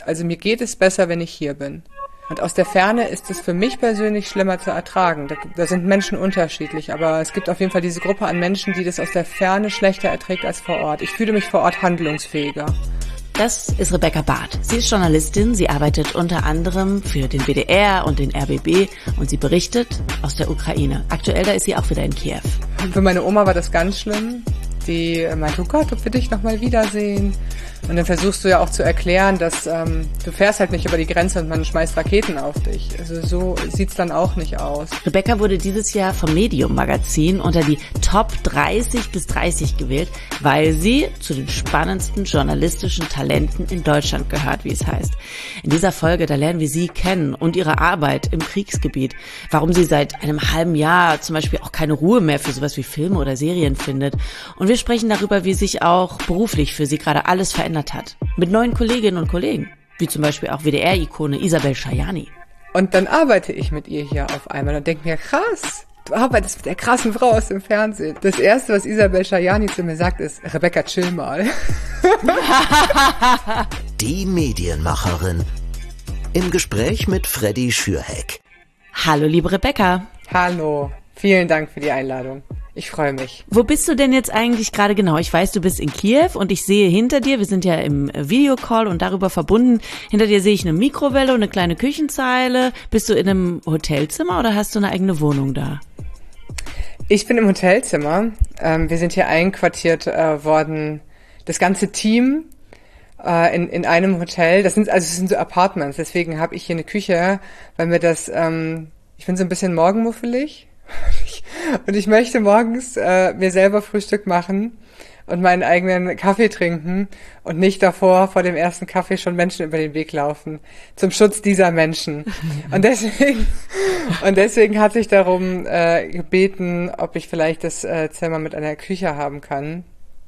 Also mir geht es besser, wenn ich hier bin. Und aus der Ferne ist es für mich persönlich schlimmer zu ertragen. Da sind Menschen unterschiedlich, aber es gibt auf jeden Fall diese Gruppe an Menschen, die das aus der Ferne schlechter erträgt als vor Ort. Ich fühle mich vor Ort handlungsfähiger. Das ist Rebecca Barth. Sie ist Journalistin, sie arbeitet unter anderem für den WDR und den RBB und sie berichtet aus der Ukraine. Aktuell, da ist sie auch wieder in Kiew. Für meine Oma war das ganz schlimm. Die meinte, oh Gott, ob wir dich noch mal wiedersehen. Und dann versuchst du ja auch zu erklären, dass du fährst halt nicht über die Grenze und man schmeißt Raketen auf dich. Also so sieht's dann auch nicht aus. Rebecca wurde dieses Jahr vom Medium Magazin unter die Top 30 bis 30 gewählt, weil sie zu den spannendsten journalistischen Talenten in Deutschland gehört, wie es heißt. In dieser Folge, da lernen wir sie kennen und ihre Arbeit im Kriegsgebiet. Warum sie seit einem halben Jahr zum Beispiel auch keine Ruhe mehr für sowas wie Filme oder Serien findet. Und wir sprechen darüber, wie sich auch beruflich für sie gerade alles verändert hat. Mit neuen Kolleginnen und Kollegen, wie zum Beispiel auch WDR-Ikone Isabel Schajani. Und dann arbeite ich mit ihr hier auf einmal und denke mir, krass, du arbeitest mit der krassen Frau aus dem Fernsehen. Das Erste, was Isabel Schajani zu mir sagt, ist, Rebecca, chill mal. Die Medienmacherin. Im Gespräch mit Freddy Schürheck. Hallo, liebe Rebecca. Hallo, vielen Dank für die Einladung. Ich freue mich. Wo bist du denn jetzt eigentlich gerade genau? Ich weiß, du bist in Kiew und ich sehe hinter dir, wir sind ja im Videocall und darüber verbunden, hinter dir sehe ich eine Mikrowelle und eine kleine Küchenzeile. Bist du in einem Hotelzimmer oder hast du eine eigene Wohnung da? Ich bin im Hotelzimmer. Wir sind hier einquartiert worden, das ganze Team in einem Hotel. Das sind so Apartments, deswegen habe ich hier eine Küche, weil mir das, ich bin so ein bisschen morgenmuffelig. Und ich möchte morgens mir selber Frühstück machen und meinen eigenen Kaffee trinken und nicht davor vor dem ersten Kaffee schon Menschen über den Weg laufen. Zum Schutz dieser Menschen. Und deswegen hatte ich darum gebeten, ob ich vielleicht das Zimmer mit einer Küche haben kann.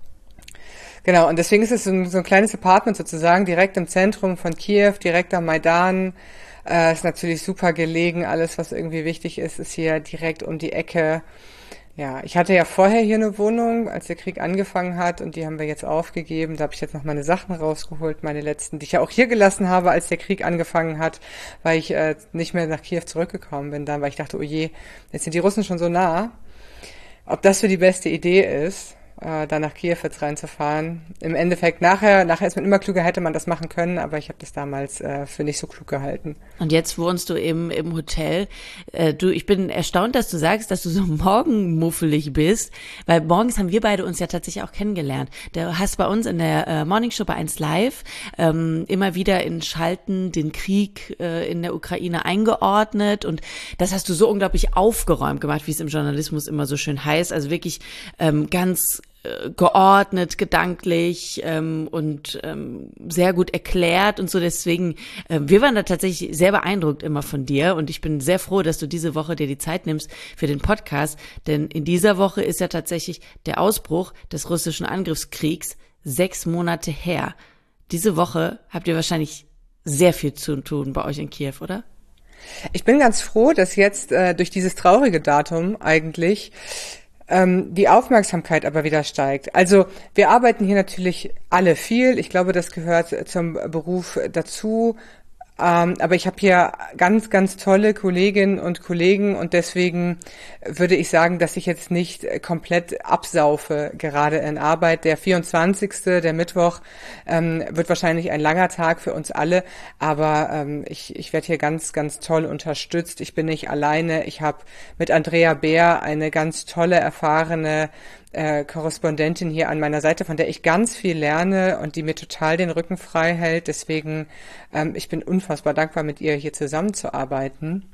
Genau, und deswegen ist es so ein kleines Apartment sozusagen, direkt im Zentrum von Kiew, direkt am Maidan. Ist natürlich super gelegen, alles was irgendwie wichtig ist hier direkt um die Ecke. Ja, ich hatte ja vorher hier eine Wohnung, als der Krieg angefangen hat und die haben wir jetzt aufgegeben. Da habe ich jetzt noch meine Sachen rausgeholt, meine letzten, die ich ja auch hier gelassen habe, als der Krieg angefangen hat, weil ich nicht mehr nach Kiew zurückgekommen bin dann, weil ich dachte, oh je, jetzt sind die Russen schon so nah. Ob das so die beste Idee ist, da nach Kiew jetzt reinzufahren. Im Endeffekt, nachher ist man immer klüger, hätte man das machen können, aber ich habe das damals für nicht so klug gehalten. Und jetzt wohnst du im Hotel. Ich bin erstaunt, dass du sagst, dass du so morgenmuffelig bist, weil morgens haben wir beide uns ja tatsächlich auch kennengelernt. Du hast bei uns in der Morningshow bei 1 Live immer wieder in Schalten den Krieg in der Ukraine eingeordnet und das hast du so unglaublich aufgeräumt gemacht, wie es im Journalismus immer so schön heißt. Also wirklich ganz geordnet, gedanklich und sehr gut erklärt und so. Deswegen, wir waren da tatsächlich sehr beeindruckt immer von dir und ich bin sehr froh, dass du diese Woche dir die Zeit nimmst für den Podcast, denn in dieser Woche ist ja tatsächlich der Ausbruch des russischen Angriffskriegs 6 Monate her. Diese Woche habt ihr wahrscheinlich sehr viel zu tun bei euch in Kiew, oder? Ich bin ganz froh, dass jetzt durch dieses traurige Datum eigentlich die Aufmerksamkeit aber wieder steigt. Also wir arbeiten hier natürlich alle viel. Ich glaube, das gehört zum Beruf dazu. Aber ich habe hier ganz, ganz tolle Kolleginnen und Kollegen und deswegen würde ich sagen, dass ich jetzt nicht komplett absaufe, gerade in Arbeit. Der 24., der Mittwoch, wird wahrscheinlich ein langer Tag für uns alle, aber ich werde hier ganz, ganz toll unterstützt. Ich bin nicht alleine. Ich habe mit Andrea Beer eine ganz tolle, erfahrene Korrespondentin hier an meiner Seite, von der ich ganz viel lerne und die mir total den Rücken frei hält. Deswegen, ich bin unfassbar dankbar, mit ihr hier zusammenzuarbeiten.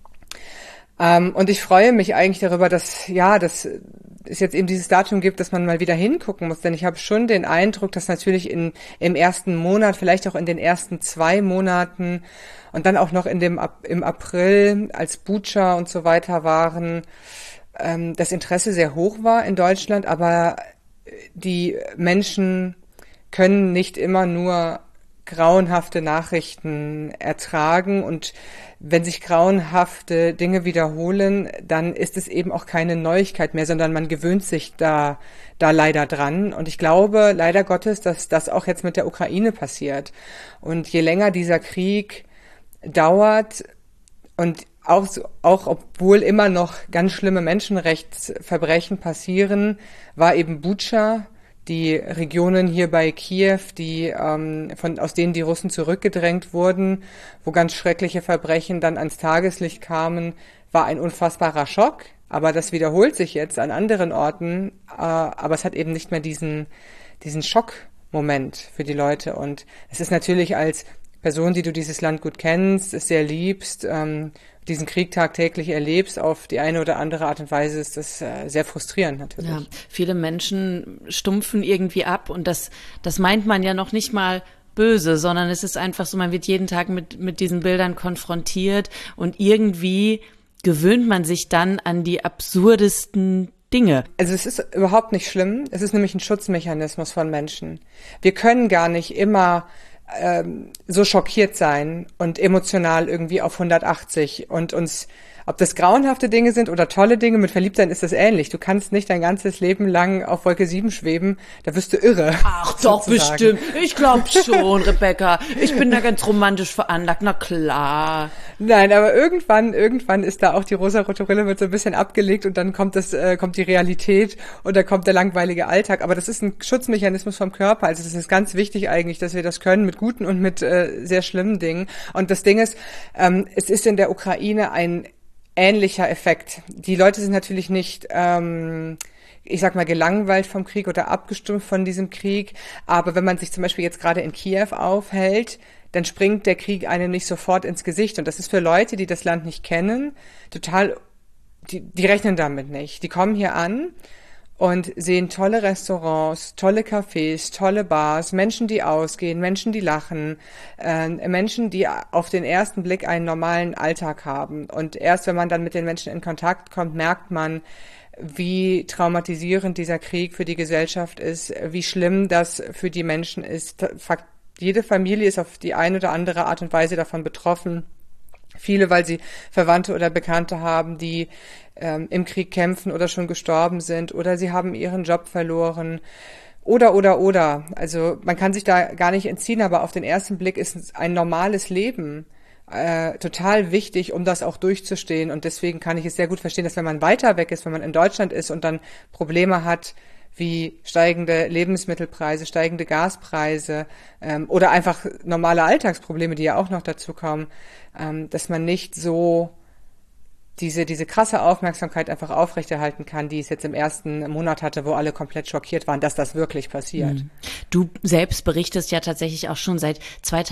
Und ich freue mich eigentlich darüber, dass es jetzt eben dieses Datum gibt, dass man mal wieder hingucken muss. Denn ich habe schon den Eindruck, dass natürlich im ersten Monat, vielleicht auch in den ersten 2 Monaten und dann auch noch im April, als Bucha und so weiter waren, das Interesse sehr hoch war in Deutschland, aber die Menschen können nicht immer nur grauenhafte Nachrichten ertragen, und wenn sich grauenhafte Dinge wiederholen, dann ist es eben auch keine Neuigkeit mehr, sondern man gewöhnt sich da leider dran. Und ich glaube, leider Gottes, dass das auch jetzt mit der Ukraine passiert. Und je länger dieser Krieg dauert, und auch obwohl immer noch ganz schlimme Menschenrechtsverbrechen passieren, war eben Butscha, die Regionen hier bei Kiew, aus denen die Russen zurückgedrängt wurden, wo ganz schreckliche Verbrechen dann ans Tageslicht kamen, war ein unfassbarer Schock. Aber das wiederholt sich jetzt an anderen Orten, aber es hat eben nicht mehr diesen Schockmoment für die Leute. Und es ist natürlich als Person, die du dieses Land gut kennst, es sehr liebst, diesen Krieg tagtäglich erlebst, auf die eine oder andere Art und Weise, ist das sehr frustrierend natürlich. Ja, viele Menschen stumpfen irgendwie ab, und das meint man ja noch nicht mal böse, sondern es ist einfach so, man wird jeden Tag mit diesen Bildern konfrontiert, und irgendwie gewöhnt man sich dann an die absurdesten Dinge. Also es ist überhaupt nicht schlimm. Es ist nämlich ein Schutzmechanismus von Menschen. Wir können gar nicht immer so schockiert sein und emotional irgendwie auf 180 und uns, ob das grauenhafte Dinge sind oder tolle Dinge, mit Verliebtsein ist das ähnlich. Du kannst nicht dein ganzes Leben lang auf Wolke 7 schweben, da wirst du irre. Ach doch, bestimmt. Ich glaub schon, Rebecca. Ich bin da ganz romantisch veranlagt, na klar. Nein, aber irgendwann ist da auch die rosarote Brille, wird so ein bisschen abgelegt, und dann kommt die Realität, und dann kommt der langweilige Alltag. Aber das ist ein Schutzmechanismus vom Körper. Also das ist ganz wichtig eigentlich, dass wir das können mit guten und mit sehr schlimmen Dingen. Und das Ding ist, es ist in der Ukraine ein ähnlicher Effekt. Die Leute sind natürlich nicht, ich sag mal, gelangweilt vom Krieg oder abgestumpft von diesem Krieg. Aber wenn man sich zum Beispiel jetzt gerade in Kiew aufhält, dann springt der Krieg einem nicht sofort ins Gesicht. Und das ist für Leute, die das Land nicht kennen, total, die rechnen damit nicht. Die kommen hier an und sehen tolle Restaurants, tolle Cafés, tolle Bars, Menschen, die ausgehen, Menschen, die lachen, Menschen, die auf den ersten Blick einen normalen Alltag haben. Und erst wenn man dann mit den Menschen in Kontakt kommt, merkt man, wie traumatisierend dieser Krieg für die Gesellschaft ist, wie schlimm das für die Menschen ist. Jede Familie ist auf die eine oder andere Art und Weise davon betroffen. Viele, weil sie Verwandte oder Bekannte haben, die im Krieg kämpfen oder schon gestorben sind, oder sie haben ihren Job verloren. Oder. Also man kann sich da gar nicht entziehen, aber auf den ersten Blick ist ein normales Leben total wichtig, um das auch durchzustehen. Und deswegen kann ich es sehr gut verstehen, dass wenn man weiter weg ist, wenn man in Deutschland ist und dann Probleme hat, wie steigende Lebensmittelpreise, steigende Gaspreise oder einfach normale Alltagsprobleme, die ja auch noch dazu kommen, dass man nicht so diese krasse Aufmerksamkeit einfach aufrechterhalten kann, die es jetzt im ersten Monat hatte, wo alle komplett schockiert waren, dass das wirklich passiert. Du selbst berichtest ja tatsächlich auch schon seit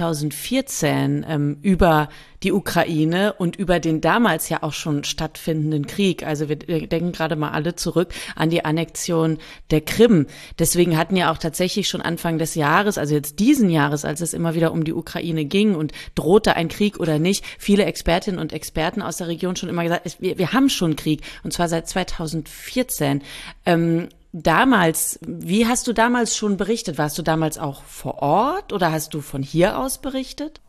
2014 über die Ukraine und über den damals ja auch schon stattfindenden Krieg. Also wir denken gerade mal alle zurück an die Annexion der Krim. Deswegen hatten ja auch tatsächlich schon Anfang des Jahres, also jetzt diesen Jahres, als es immer wieder um die Ukraine ging und drohte ein Krieg oder nicht, viele Expertinnen und Experten aus der Region schon immer gesagt, wir haben schon Krieg, und zwar seit 2014. Damals, wie hast du damals schon berichtet? Warst du damals auch vor Ort oder hast du von hier aus berichtet?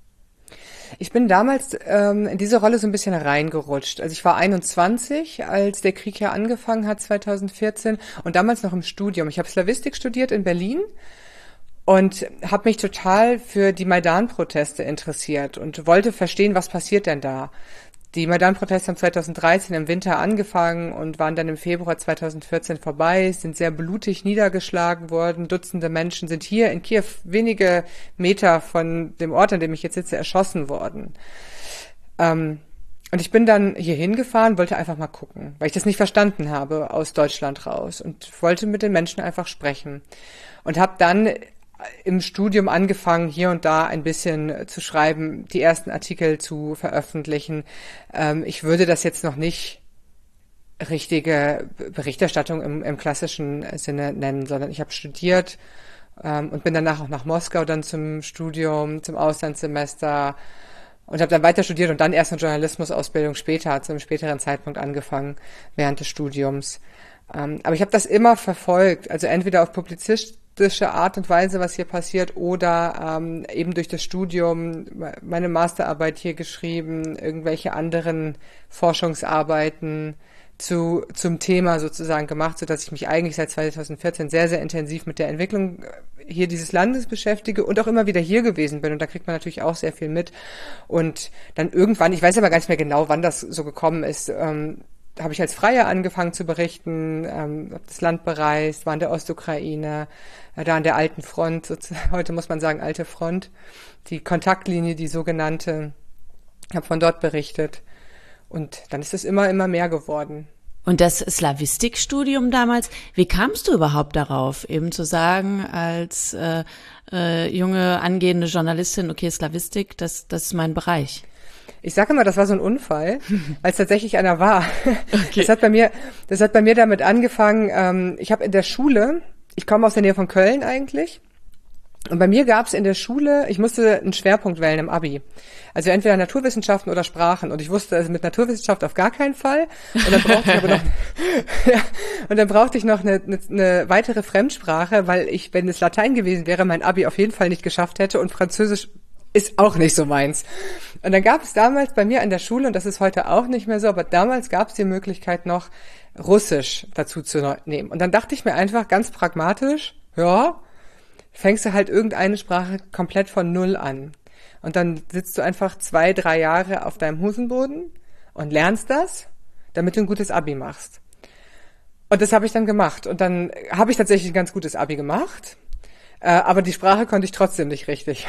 Ich bin damals in diese Rolle so ein bisschen reingerutscht. Also ich war 21, als der Krieg hier angefangen hat, 2014, und damals noch im Studium. Ich habe Slawistik studiert in Berlin und habe mich total für die Maidan-Proteste interessiert und wollte verstehen, was passiert denn da. Die Maidan-Proteste haben 2013 im Winter angefangen und waren dann im Februar 2014 vorbei, sind sehr blutig niedergeschlagen worden. Dutzende Menschen sind hier in Kiew wenige Meter von dem Ort, an dem ich jetzt sitze, erschossen worden. Und ich bin dann hier hingefahren, wollte einfach mal gucken, weil ich das nicht verstanden habe aus Deutschland raus, und wollte mit den Menschen einfach sprechen. Und habe dann im Studium angefangen, hier und da ein bisschen zu schreiben, die ersten Artikel zu veröffentlichen. Ich würde das jetzt noch nicht richtige Berichterstattung im klassischen Sinne nennen, sondern ich habe studiert und bin danach auch nach Moskau dann zum Studium, zum Auslandssemester, und habe dann weiter studiert und dann erst eine Journalismusausbildung später, zu einem späteren Zeitpunkt angefangen, während des Studiums. Aber ich habe das immer verfolgt, also entweder auf Art und Weise, was hier passiert, oder eben durch das Studium, meine Masterarbeit hier geschrieben, irgendwelche anderen Forschungsarbeiten zum Thema sozusagen gemacht, sodass ich mich eigentlich seit 2014 sehr, sehr intensiv mit der Entwicklung hier dieses Landes beschäftige und auch immer wieder hier gewesen bin. Und da kriegt man natürlich auch sehr viel mit. Und dann irgendwann, ich weiß aber gar nicht mehr genau, wann das so gekommen ist, habe ich als Freier angefangen zu berichten, habe das Land bereist, war in der Ostukraine, da an der alten Front, sozusagen, heute muss man sagen alte Front, die Kontaktlinie, die sogenannte, habe von dort berichtet. Und dann ist es immer mehr geworden. Und das Slawistikstudium damals, wie kamst du überhaupt darauf, eben zu sagen, als junge, angehende Journalistin, okay, Slawistik, das ist mein Bereich? Ich sage immer, das war so ein Unfall, als tatsächlich einer war. Okay. Das hat bei mir damit angefangen, ich habe in der Schule, ich komme aus der Nähe von Köln eigentlich, und bei mir gab es in der Schule, ich musste einen Schwerpunkt wählen im Abi. Also entweder Naturwissenschaften oder Sprachen. Und ich wusste also mit Naturwissenschaft auf gar keinen Fall. Und dann brauchte ich aber noch, ja, und dann brauchte ich noch eine weitere Fremdsprache, weil ich, wenn es Latein gewesen wäre, mein Abi auf jeden Fall nicht geschafft hätte, und Französisch ist auch nicht so meins. Und dann gab es damals bei mir an der Schule, und das ist heute auch nicht mehr so, aber damals gab es die Möglichkeit noch, Russisch dazu zu nehmen. Und dann dachte ich mir einfach ganz pragmatisch, ja, fängst du halt irgendeine Sprache komplett von Null an. Und dann sitzt du einfach 2-3 Jahre auf deinem Hosenboden und lernst das, damit du ein gutes Abi machst. Und das habe ich dann gemacht. Und dann habe ich tatsächlich ein ganz gutes Abi gemacht. Aber die Sprache konnte ich trotzdem nicht richtig.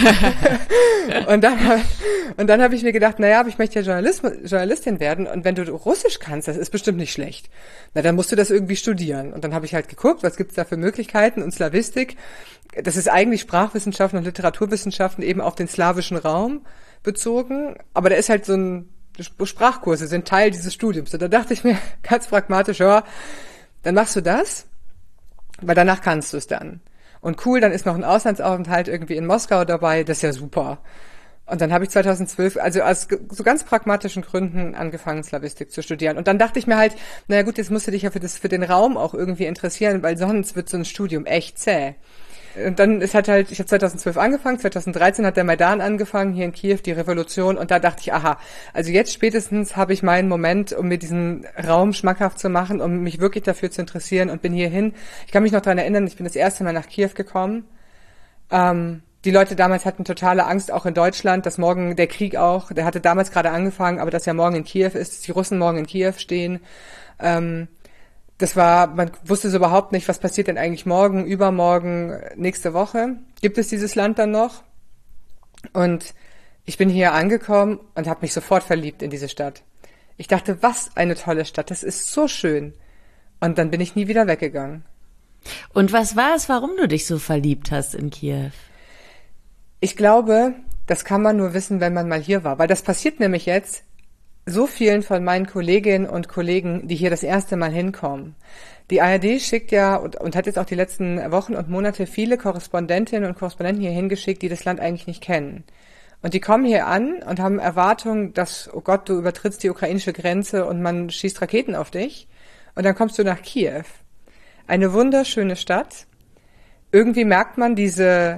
Und dann habe ich mir gedacht, naja, aber ich möchte ja Journalistin werden, und wenn du Russisch kannst, das ist bestimmt nicht schlecht. Na, dann musst du das irgendwie studieren. Und dann habe ich halt geguckt, was gibt's da für Möglichkeiten, und Slawistik, das ist eigentlich Sprachwissenschaften und Literaturwissenschaften eben auf den slawischen Raum bezogen, aber da ist halt Sprachkurse sind Teil dieses Studiums. Und da dachte ich mir ganz pragmatisch, ja, dann machst du das, weil danach kannst du es dann. Und cool, dann ist noch ein Auslandsaufenthalt irgendwie in Moskau dabei, das ist ja super. Und dann habe ich 2012, also aus so ganz pragmatischen Gründen, angefangen, Slawistik zu studieren. Und dann dachte ich mir halt, naja gut, jetzt musst du dich ja für den Raum auch irgendwie interessieren, weil sonst wird so ein Studium echt zäh. Und dann ich habe 2012 angefangen, 2013 hat der Maidan angefangen, hier in Kiew, die Revolution, und da dachte ich, aha, also jetzt spätestens habe ich meinen Moment, um mir diesen Raum schmackhaft zu machen, um mich wirklich dafür zu interessieren, und bin hierhin. Ich kann mich noch daran erinnern, ich bin das erste Mal nach Kiew gekommen. Die Leute damals hatten totale Angst, auch in Deutschland, dass morgen der Krieg auch, der hatte damals gerade angefangen, aber dass ja morgen in Kiew ist, dass die Russen morgen in Kiew stehen. Man wusste so überhaupt nicht, was passiert denn eigentlich morgen, übermorgen, nächste Woche. Gibt es dieses Land dann noch? Und ich bin hier angekommen und habe mich sofort verliebt in diese Stadt. Ich dachte, was eine tolle Stadt, das ist so schön. Und dann bin ich nie wieder weggegangen. Und was war es, warum du dich so verliebt hast in Kiew? Ich glaube, das kann man nur wissen, wenn man mal hier war. Weil das passiert nämlich jetzt so vielen von meinen Kolleginnen und Kollegen, die hier das erste Mal hinkommen. Die ARD schickt ja und hat jetzt auch die letzten Wochen und Monate viele Korrespondentinnen und Korrespondenten hier hingeschickt, die das Land eigentlich nicht kennen. Und die kommen hier an und haben Erwartungen, dass, oh Gott, du übertrittst die ukrainische Grenze und man schießt Raketen auf dich. Und dann kommst du nach Kiew. Eine wunderschöne Stadt. Irgendwie merkt man dass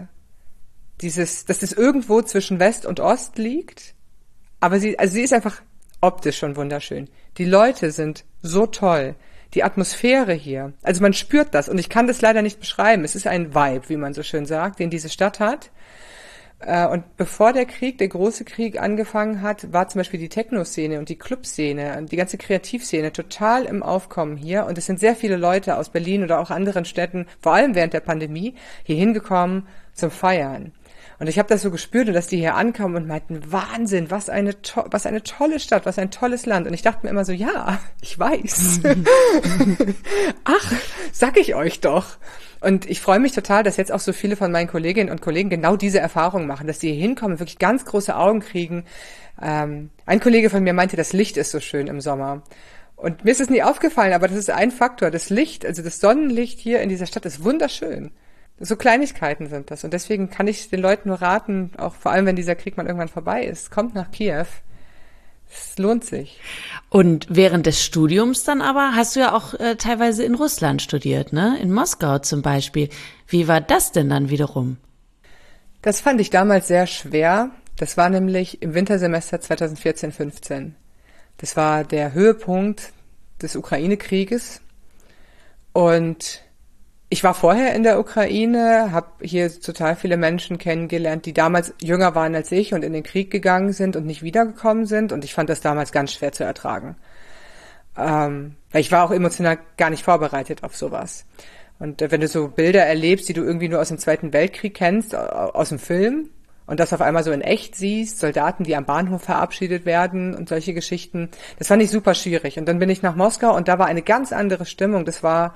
es irgendwo zwischen West und Ost liegt. Aber sie ist einfach optisch schon wunderschön. Die Leute sind so toll. Die Atmosphäre hier. Also man spürt das. Und ich kann das leider nicht beschreiben. Es ist ein Vibe, wie man so schön sagt, den diese Stadt hat. Und bevor der große Krieg angefangen hat, war zum Beispiel die Techno-Szene und die Club-Szene und die ganze Kreativszene total im Aufkommen hier. Und es sind sehr viele Leute aus Berlin oder auch anderen Städten, vor allem während der Pandemie, hier hingekommen zum Feiern. Und ich habe das so gespürt, dass die hier ankamen und meinten, Wahnsinn, was eine tolle Stadt, was ein tolles Land. Und ich dachte mir immer so, ja, ich weiß. Ach, sag ich euch doch. Und ich freue mich total, dass jetzt auch so viele von meinen Kolleginnen und Kollegen genau diese Erfahrung machen, dass die hier hinkommen, wirklich ganz große Augen kriegen. Ein Kollege von mir meinte, das Licht ist so schön im Sommer. Und mir ist es nie aufgefallen, aber das ist ein Faktor. Das Licht, also das Sonnenlicht hier in dieser Stadt ist wunderschön. So Kleinigkeiten sind das. Und deswegen kann ich den Leuten nur raten, auch vor allem, wenn dieser Krieg mal irgendwann vorbei ist, kommt nach Kiew. Es lohnt sich. Und während des Studiums dann aber hast du ja auch teilweise in Russland studiert, ne? In Moskau zum Beispiel. Wie war das denn dann wiederum? Das fand ich damals sehr schwer. Das war nämlich im Wintersemester 2014-15. Das war der Höhepunkt des Ukraine-Krieges. Und ich war vorher in der Ukraine, habe hier total viele Menschen kennengelernt, die damals jünger waren als ich und in den Krieg gegangen sind und nicht wiedergekommen sind. Und ich fand das damals ganz schwer zu ertragen. Weil ich war auch emotional gar nicht vorbereitet auf sowas. Und wenn du so Bilder erlebst, die du irgendwie nur aus dem Zweiten Weltkrieg kennst, aus dem Film, und das auf einmal so in echt siehst, Soldaten, die am Bahnhof verabschiedet werden und solche Geschichten, das fand ich super schwierig. Und dann bin ich nach Moskau und da war eine ganz andere Stimmung. Das war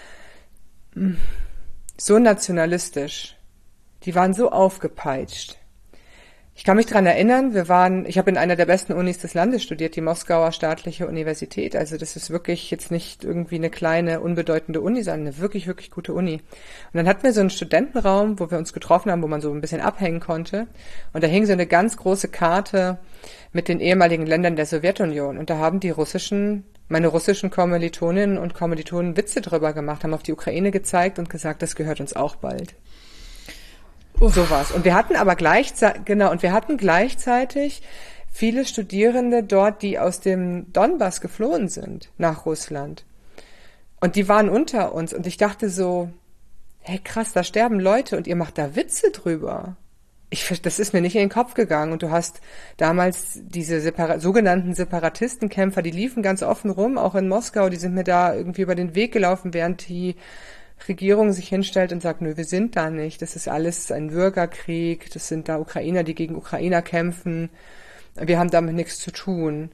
so nationalistisch. Die waren so aufgepeitscht. Ich kann mich dran erinnern, ich habe in einer der besten Unis des Landes studiert, die Moskauer Staatliche Universität. Also das ist wirklich jetzt nicht irgendwie eine kleine, unbedeutende Uni, sondern eine wirklich, wirklich gute Uni. Und dann hatten wir so einen Studentenraum, wo wir uns getroffen haben, wo man so ein bisschen abhängen konnte. Und da hing so eine ganz große Karte mit den ehemaligen Ländern der Sowjetunion. Und da haben meine russischen Kommilitoninnen und Kommilitonen Witze drüber gemacht, haben auf die Ukraine gezeigt und gesagt, das gehört uns auch bald. Sowas. Und wir hatten aber gleichzeitig viele Studierende dort, die aus dem Donbass geflohen sind nach Russland. Und die waren unter uns. Und ich dachte so, hey krass, da sterben Leute und ihr macht da Witze drüber. Das ist mir nicht in den Kopf gegangen. Und du hast damals diese sogenannten Separatistenkämpfer, die liefen ganz offen rum, auch in Moskau, die sind mir da irgendwie über den Weg gelaufen, während die Regierung sich hinstellt und sagt, nö, wir sind da nicht. Das ist alles ein Bürgerkrieg. Das sind da Ukrainer, die gegen Ukrainer kämpfen. Wir haben damit nichts zu tun.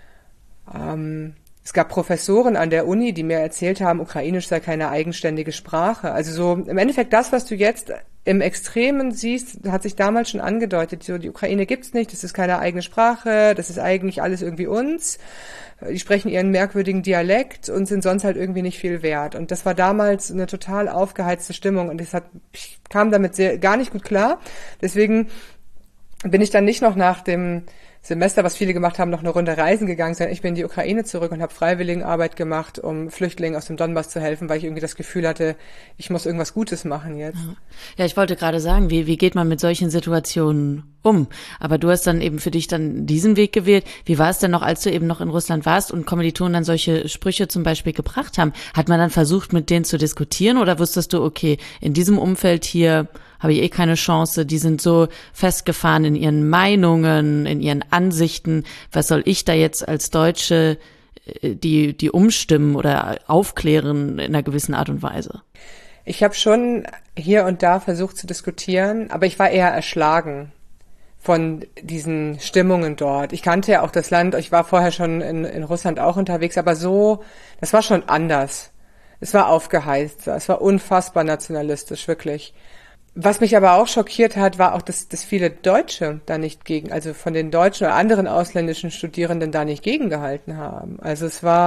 Es gab Professoren an der Uni, die mir erzählt haben, Ukrainisch sei keine eigenständige Sprache. Also so im Endeffekt das, was du jetzt im Extremen siehst, hat sich damals schon angedeutet. So, die Ukraine gibt's nicht, das ist keine eigene Sprache, das ist eigentlich alles irgendwie uns. Die sprechen ihren merkwürdigen Dialekt und sind sonst halt irgendwie nicht viel wert. Und das war damals eine total aufgeheizte Stimmung und ich kam damit gar nicht gut klar. Deswegen bin ich dann nicht noch nach dem Semester, was viele gemacht haben, noch eine Runde reisen gegangen, sondern ich bin in die Ukraine zurück und habe Freiwilligenarbeit gemacht, um Flüchtlingen aus dem Donbass zu helfen, weil ich irgendwie das Gefühl hatte, ich muss irgendwas Gutes machen jetzt. Ja, ich wollte gerade sagen, wie geht man mit solchen Situationen um? Aber du hast dann eben für dich dann diesen Weg gewählt. Wie war es denn noch, als du eben noch in Russland warst und Kommilitonen dann solche Sprüche zum Beispiel gebracht haben? Hat man dann versucht, mit denen zu diskutieren oder wusstest du, okay, in diesem Umfeld hier habe ich keine Chance, die sind so festgefahren in ihren Meinungen, in ihren Ansichten, was soll ich da jetzt als Deutsche die umstimmen oder aufklären in einer gewissen Art und Weise? Ich habe schon hier und da versucht zu diskutieren, aber ich war eher erschlagen von diesen Stimmungen dort. Ich kannte ja auch das Land, ich war vorher schon in Russland auch unterwegs, aber das war schon anders. Es war aufgeheizt, es war unfassbar nationalistisch, wirklich. Was mich aber auch schockiert hat, war auch, dass viele Deutsche da nicht also von den deutschen oder anderen ausländischen Studierenden da nicht gegengehalten haben. Also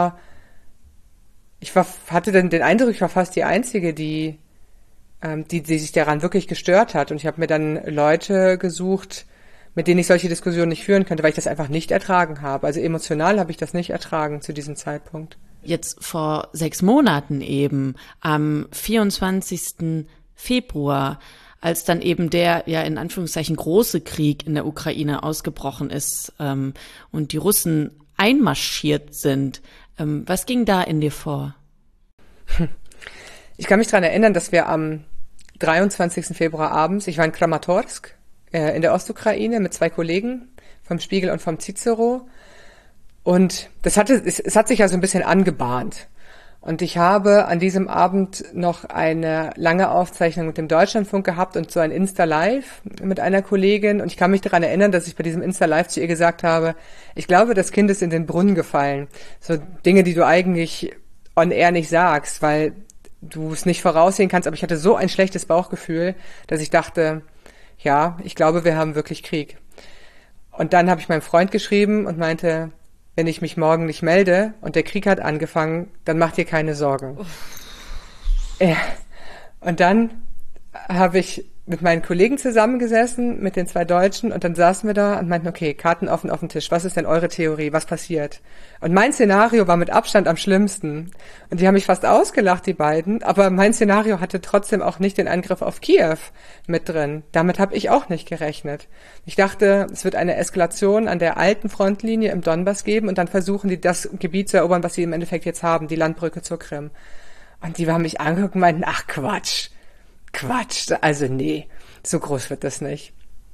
hatte dann den Eindruck, ich war fast die Einzige, die sich daran wirklich gestört hat. Und ich habe mir dann Leute gesucht, mit denen ich solche Diskussionen nicht führen könnte, weil ich das einfach nicht ertragen habe. Also emotional habe ich das nicht ertragen zu diesem Zeitpunkt. Jetzt vor 6 Monaten eben, am 24. Februar, als dann eben der, ja in Anführungszeichen, große Krieg in der Ukraine ausgebrochen ist und die Russen einmarschiert sind. Was ging da in dir vor? Ich kann mich daran erinnern, dass wir am 23. Februar abends, ich war in Kramatorsk in der Ostukraine mit 2 Kollegen vom Spiegel und vom Cicero und es hat sich ja so ein bisschen angebahnt. Und ich habe an diesem Abend noch eine lange Aufzeichnung mit dem Deutschlandfunk gehabt und so ein Insta-Live mit einer Kollegin. Und ich kann mich daran erinnern, dass ich bei diesem Insta-Live zu ihr gesagt habe, ich glaube, das Kind ist in den Brunnen gefallen. So Dinge, die du eigentlich on air nicht sagst, weil du es nicht voraussehen kannst. Aber ich hatte so ein schlechtes Bauchgefühl, dass ich dachte, ja, ich glaube, wir haben wirklich Krieg. Und dann habe ich meinem Freund geschrieben und meinte, wenn ich mich morgen nicht melde und der Krieg hat angefangen, dann mach dir keine Sorgen. Ja. Und dann habe ich mit meinen Kollegen zusammengesessen, mit den 2 Deutschen, und dann saßen wir da und meinten, okay, Karten offen auf den Tisch. Was ist denn eure Theorie? Was passiert? Und mein Szenario war mit Abstand am schlimmsten. Und die haben mich fast ausgelacht, die beiden. Aber mein Szenario hatte trotzdem auch nicht den Angriff auf Kiew mit drin. Damit habe ich auch nicht gerechnet. Ich dachte, es wird eine Eskalation an der alten Frontlinie im Donbass geben und dann versuchen die, das Gebiet zu erobern, was sie im Endeffekt jetzt haben, die Landbrücke zur Krim. Und die haben mich angeguckt und meinten, ach Quatsch, also nee, so groß wird das nicht.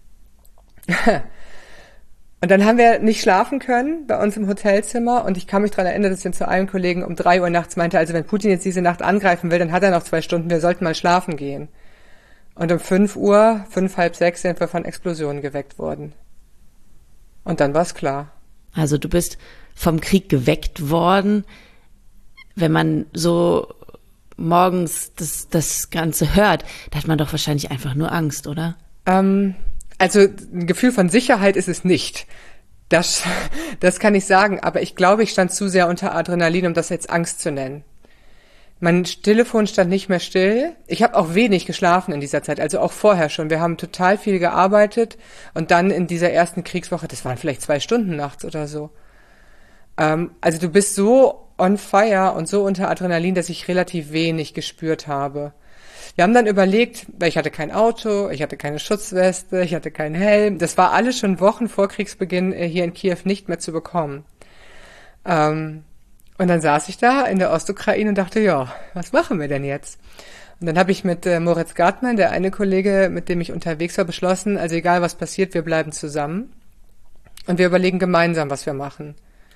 Und dann haben wir nicht schlafen können bei uns im Hotelzimmer, und ich kann mich daran erinnern, dass ich dann zu einem Kollegen um 3 Uhr nachts meinte, also wenn Putin jetzt diese Nacht angreifen will, dann hat er noch 2 Stunden, wir sollten mal schlafen gehen. Und um 5 Uhr, 5, halb 6 sind wir von Explosionen geweckt worden. Und dann war es klar. Also du bist vom Krieg geweckt worden. Wenn man so morgens das Ganze hört, da hat man doch wahrscheinlich einfach nur Angst, oder? Also ein Gefühl von Sicherheit ist es nicht. Das kann ich sagen, aber ich glaube, ich stand zu sehr unter Adrenalin, um das jetzt Angst zu nennen. Mein Telefon stand nicht mehr still. Ich habe auch wenig geschlafen in dieser Zeit, also auch vorher schon. Wir haben total viel gearbeitet und dann in dieser ersten Kriegswoche, das waren vielleicht 2 Stunden nachts oder so. Also du bist so on fire und so unter Adrenalin, dass ich relativ wenig gespürt habe. Wir haben dann überlegt, weil ich hatte kein Auto, ich hatte keine Schutzweste, ich hatte keinen Helm. Das war alles schon Wochen vor Kriegsbeginn hier in Kiew nicht mehr zu bekommen. Und dann saß ich da in der Ostukraine und dachte, ja, was machen wir denn jetzt? Und dann habe ich mit Moritz Gartmann, der eine Kollege, mit dem ich unterwegs war, beschlossen, also egal was passiert, wir bleiben zusammen. Und wir überlegen gemeinsam, was wir machen.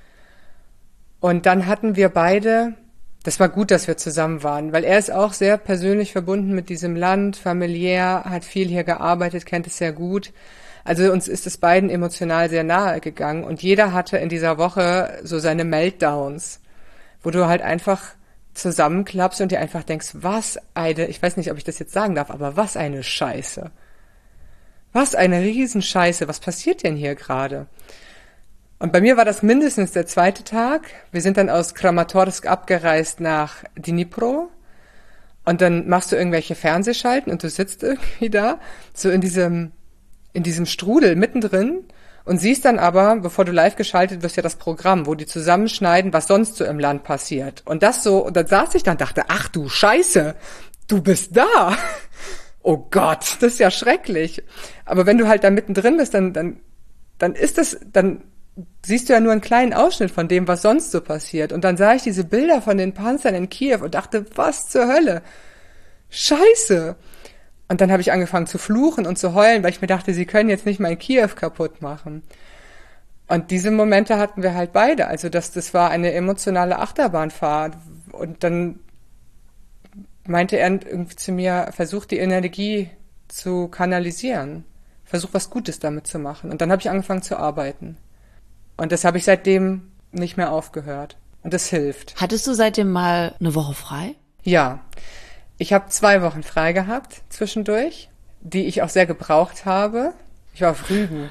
Und dann hatten wir beide, das war gut, dass wir zusammen waren, weil er ist auch sehr persönlich verbunden mit diesem Land, familiär, hat viel hier gearbeitet, kennt es sehr gut. Also uns ist es beiden emotional sehr nahe gegangen und jeder hatte in dieser Woche so seine Meltdowns, wo du halt einfach zusammenklappst und dir einfach denkst, ich weiß nicht, ob ich das jetzt sagen darf, aber was eine Scheiße. Was eine Riesenscheiße, was passiert denn hier gerade? Und bei mir war das mindestens der 2. Tag. Wir sind dann aus Kramatorsk abgereist nach Dnipro. Und dann machst du irgendwelche Fernsehschalten und du sitzt irgendwie da, so in diesem Strudel mittendrin und siehst dann aber, bevor du live geschaltet wirst, ja das Programm, wo die zusammenschneiden, was sonst so im Land passiert. Und dann saß ich da und dachte, ach du Scheiße, du bist da. Oh Gott, das ist ja schrecklich. Aber wenn du halt da mittendrin bist, dann siehst du ja nur einen kleinen Ausschnitt von dem, was sonst so passiert. Und dann sah ich diese Bilder von den Panzern in Kiew und dachte, was zur Hölle? Scheiße! Und dann habe ich angefangen zu fluchen und zu heulen, weil ich mir dachte, sie können jetzt nicht mein Kiew kaputt machen. Und diese Momente hatten wir halt beide. Also das war eine emotionale Achterbahnfahrt. Und dann meinte er irgendwie zu mir, versuch die Energie zu kanalisieren. Versuch was Gutes damit zu machen. Und dann habe ich angefangen zu arbeiten. Und das habe ich seitdem nicht mehr aufgehört. Und das hilft. Hattest du seitdem mal eine Woche frei? Ja. Ich habe 2 Wochen frei gehabt zwischendurch, die ich auch sehr gebraucht habe. Ich war auf Rügen.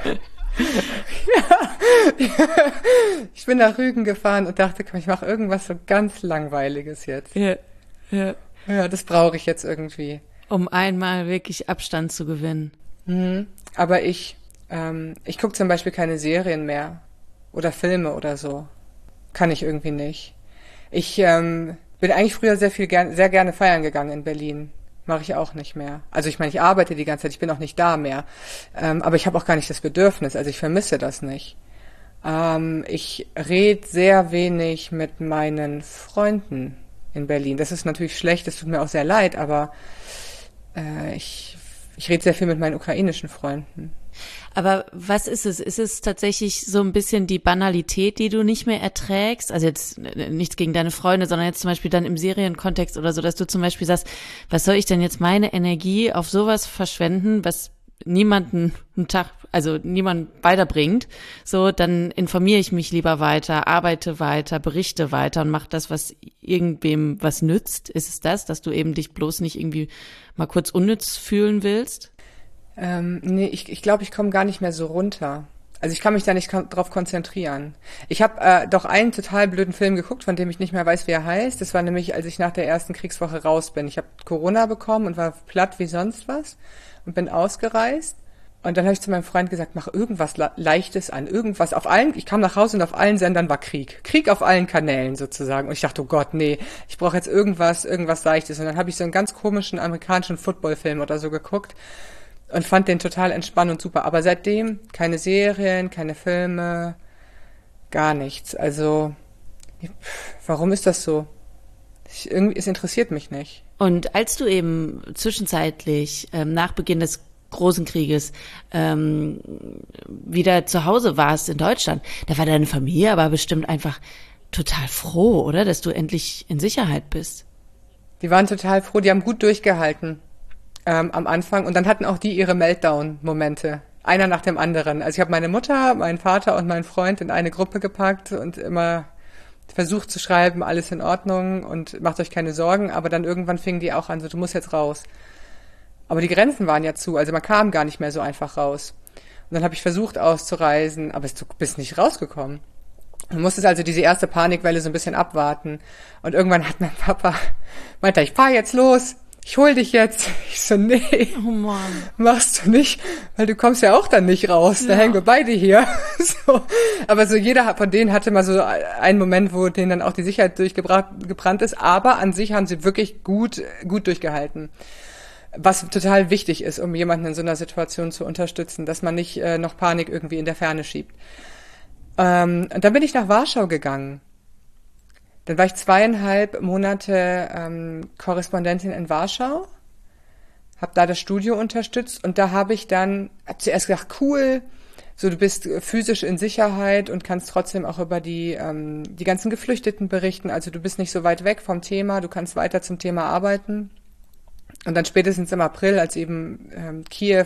Ja. Ich bin nach Rügen gefahren und dachte, komm, ich mache irgendwas so ganz Langweiliges jetzt. Ja. Ja, das brauche ich jetzt irgendwie. Um einmal wirklich Abstand zu gewinnen. Aber ich gucke zum Beispiel keine Serien mehr oder Filme oder so. Kann ich irgendwie nicht. Ich bin eigentlich früher sehr gerne feiern gegangen in Berlin. Mache ich auch nicht mehr. Also ich meine, ich arbeite die ganze Zeit, ich bin auch nicht da mehr. Aber ich habe auch gar nicht das Bedürfnis, also ich vermisse das nicht. Ich rede sehr wenig mit meinen Freunden in Berlin. Das ist natürlich schlecht, das tut mir auch sehr leid, aber ich rede sehr viel mit meinen ukrainischen Freunden. Aber was ist es? Ist es tatsächlich so ein bisschen die Banalität, die du nicht mehr erträgst? Also jetzt nichts gegen deine Freunde, sondern jetzt zum Beispiel dann im Serienkontext oder so, dass du zum Beispiel sagst, was soll ich denn jetzt meine Energie auf sowas verschwenden, was niemanden niemand weiterbringt? So, dann informiere ich mich lieber weiter, arbeite weiter, berichte weiter und mache das, was irgendwem was nützt. Ist es das, dass du eben dich bloß nicht irgendwie mal kurz unnütz fühlen willst? Nee, ich glaube, ich komme gar nicht mehr so runter. Also ich kann mich da nicht drauf konzentrieren. Ich habe doch einen total blöden Film geguckt, von dem ich nicht mehr weiß, wie er heißt. Das war nämlich, als ich nach der ersten Kriegswoche raus bin. Ich habe Corona bekommen und war platt wie sonst was und bin ausgereist. Und dann habe ich zu meinem Freund gesagt, mach irgendwas Leichtes an, irgendwas auf allen. Ich kam nach Hause und auf allen Sendern war Krieg. Krieg auf allen Kanälen sozusagen. Und ich dachte, oh Gott, nee, ich brauche jetzt irgendwas Leichtes. Und dann habe ich so einen ganz komischen amerikanischen Footballfilm oder so geguckt. Und fand den total entspannt und super. Aber seitdem keine Serien, keine Filme, gar nichts. Also, warum ist das so? Es interessiert mich nicht. Und als du eben zwischenzeitlich nach Beginn des Großen Krieges wieder zu Hause warst in Deutschland, da war deine Familie aber bestimmt einfach total froh, oder? Dass du endlich in Sicherheit bist. Die waren total froh, die haben gut durchgehalten. Am Anfang. Und dann hatten auch die ihre Meltdown-Momente. Einer nach dem anderen. Also ich habe meine Mutter, meinen Vater und meinen Freund in eine Gruppe gepackt und immer versucht zu schreiben, alles in Ordnung und macht euch keine Sorgen. Aber dann irgendwann fingen die auch an, so, du musst jetzt raus. Aber die Grenzen waren ja zu, also man kam gar nicht mehr so einfach raus. Und dann habe ich versucht auszureisen, aber du bist nicht rausgekommen. Du musstest also diese erste Panikwelle so ein bisschen abwarten. Und irgendwann hat mein Papa, meinte, ich fahr jetzt los. Ich hol dich jetzt. Ich so, nee, Oh Mann. machst du nicht, weil du kommst ja auch dann nicht raus. Da hängen wir beide hier. So. Aber so jeder von denen hatte mal so einen Moment, wo denen dann auch die Sicherheit durchgebrannt ist. Aber an sich haben sie wirklich gut durchgehalten. Was total wichtig ist, um jemanden in so einer Situation zu unterstützen, dass man nicht noch Panik irgendwie in der Ferne schiebt. Und dann bin ich nach Warschau gegangen. Dann war ich 2,5 Monate Korrespondentin in Warschau, habe da das Studio unterstützt und da habe ich dann zuerst gedacht, cool, so du bist physisch in Sicherheit und kannst trotzdem auch über die ganzen Geflüchteten berichten, also du bist nicht so weit weg vom Thema, du kannst weiter zum Thema arbeiten. Und dann spätestens im April, als eben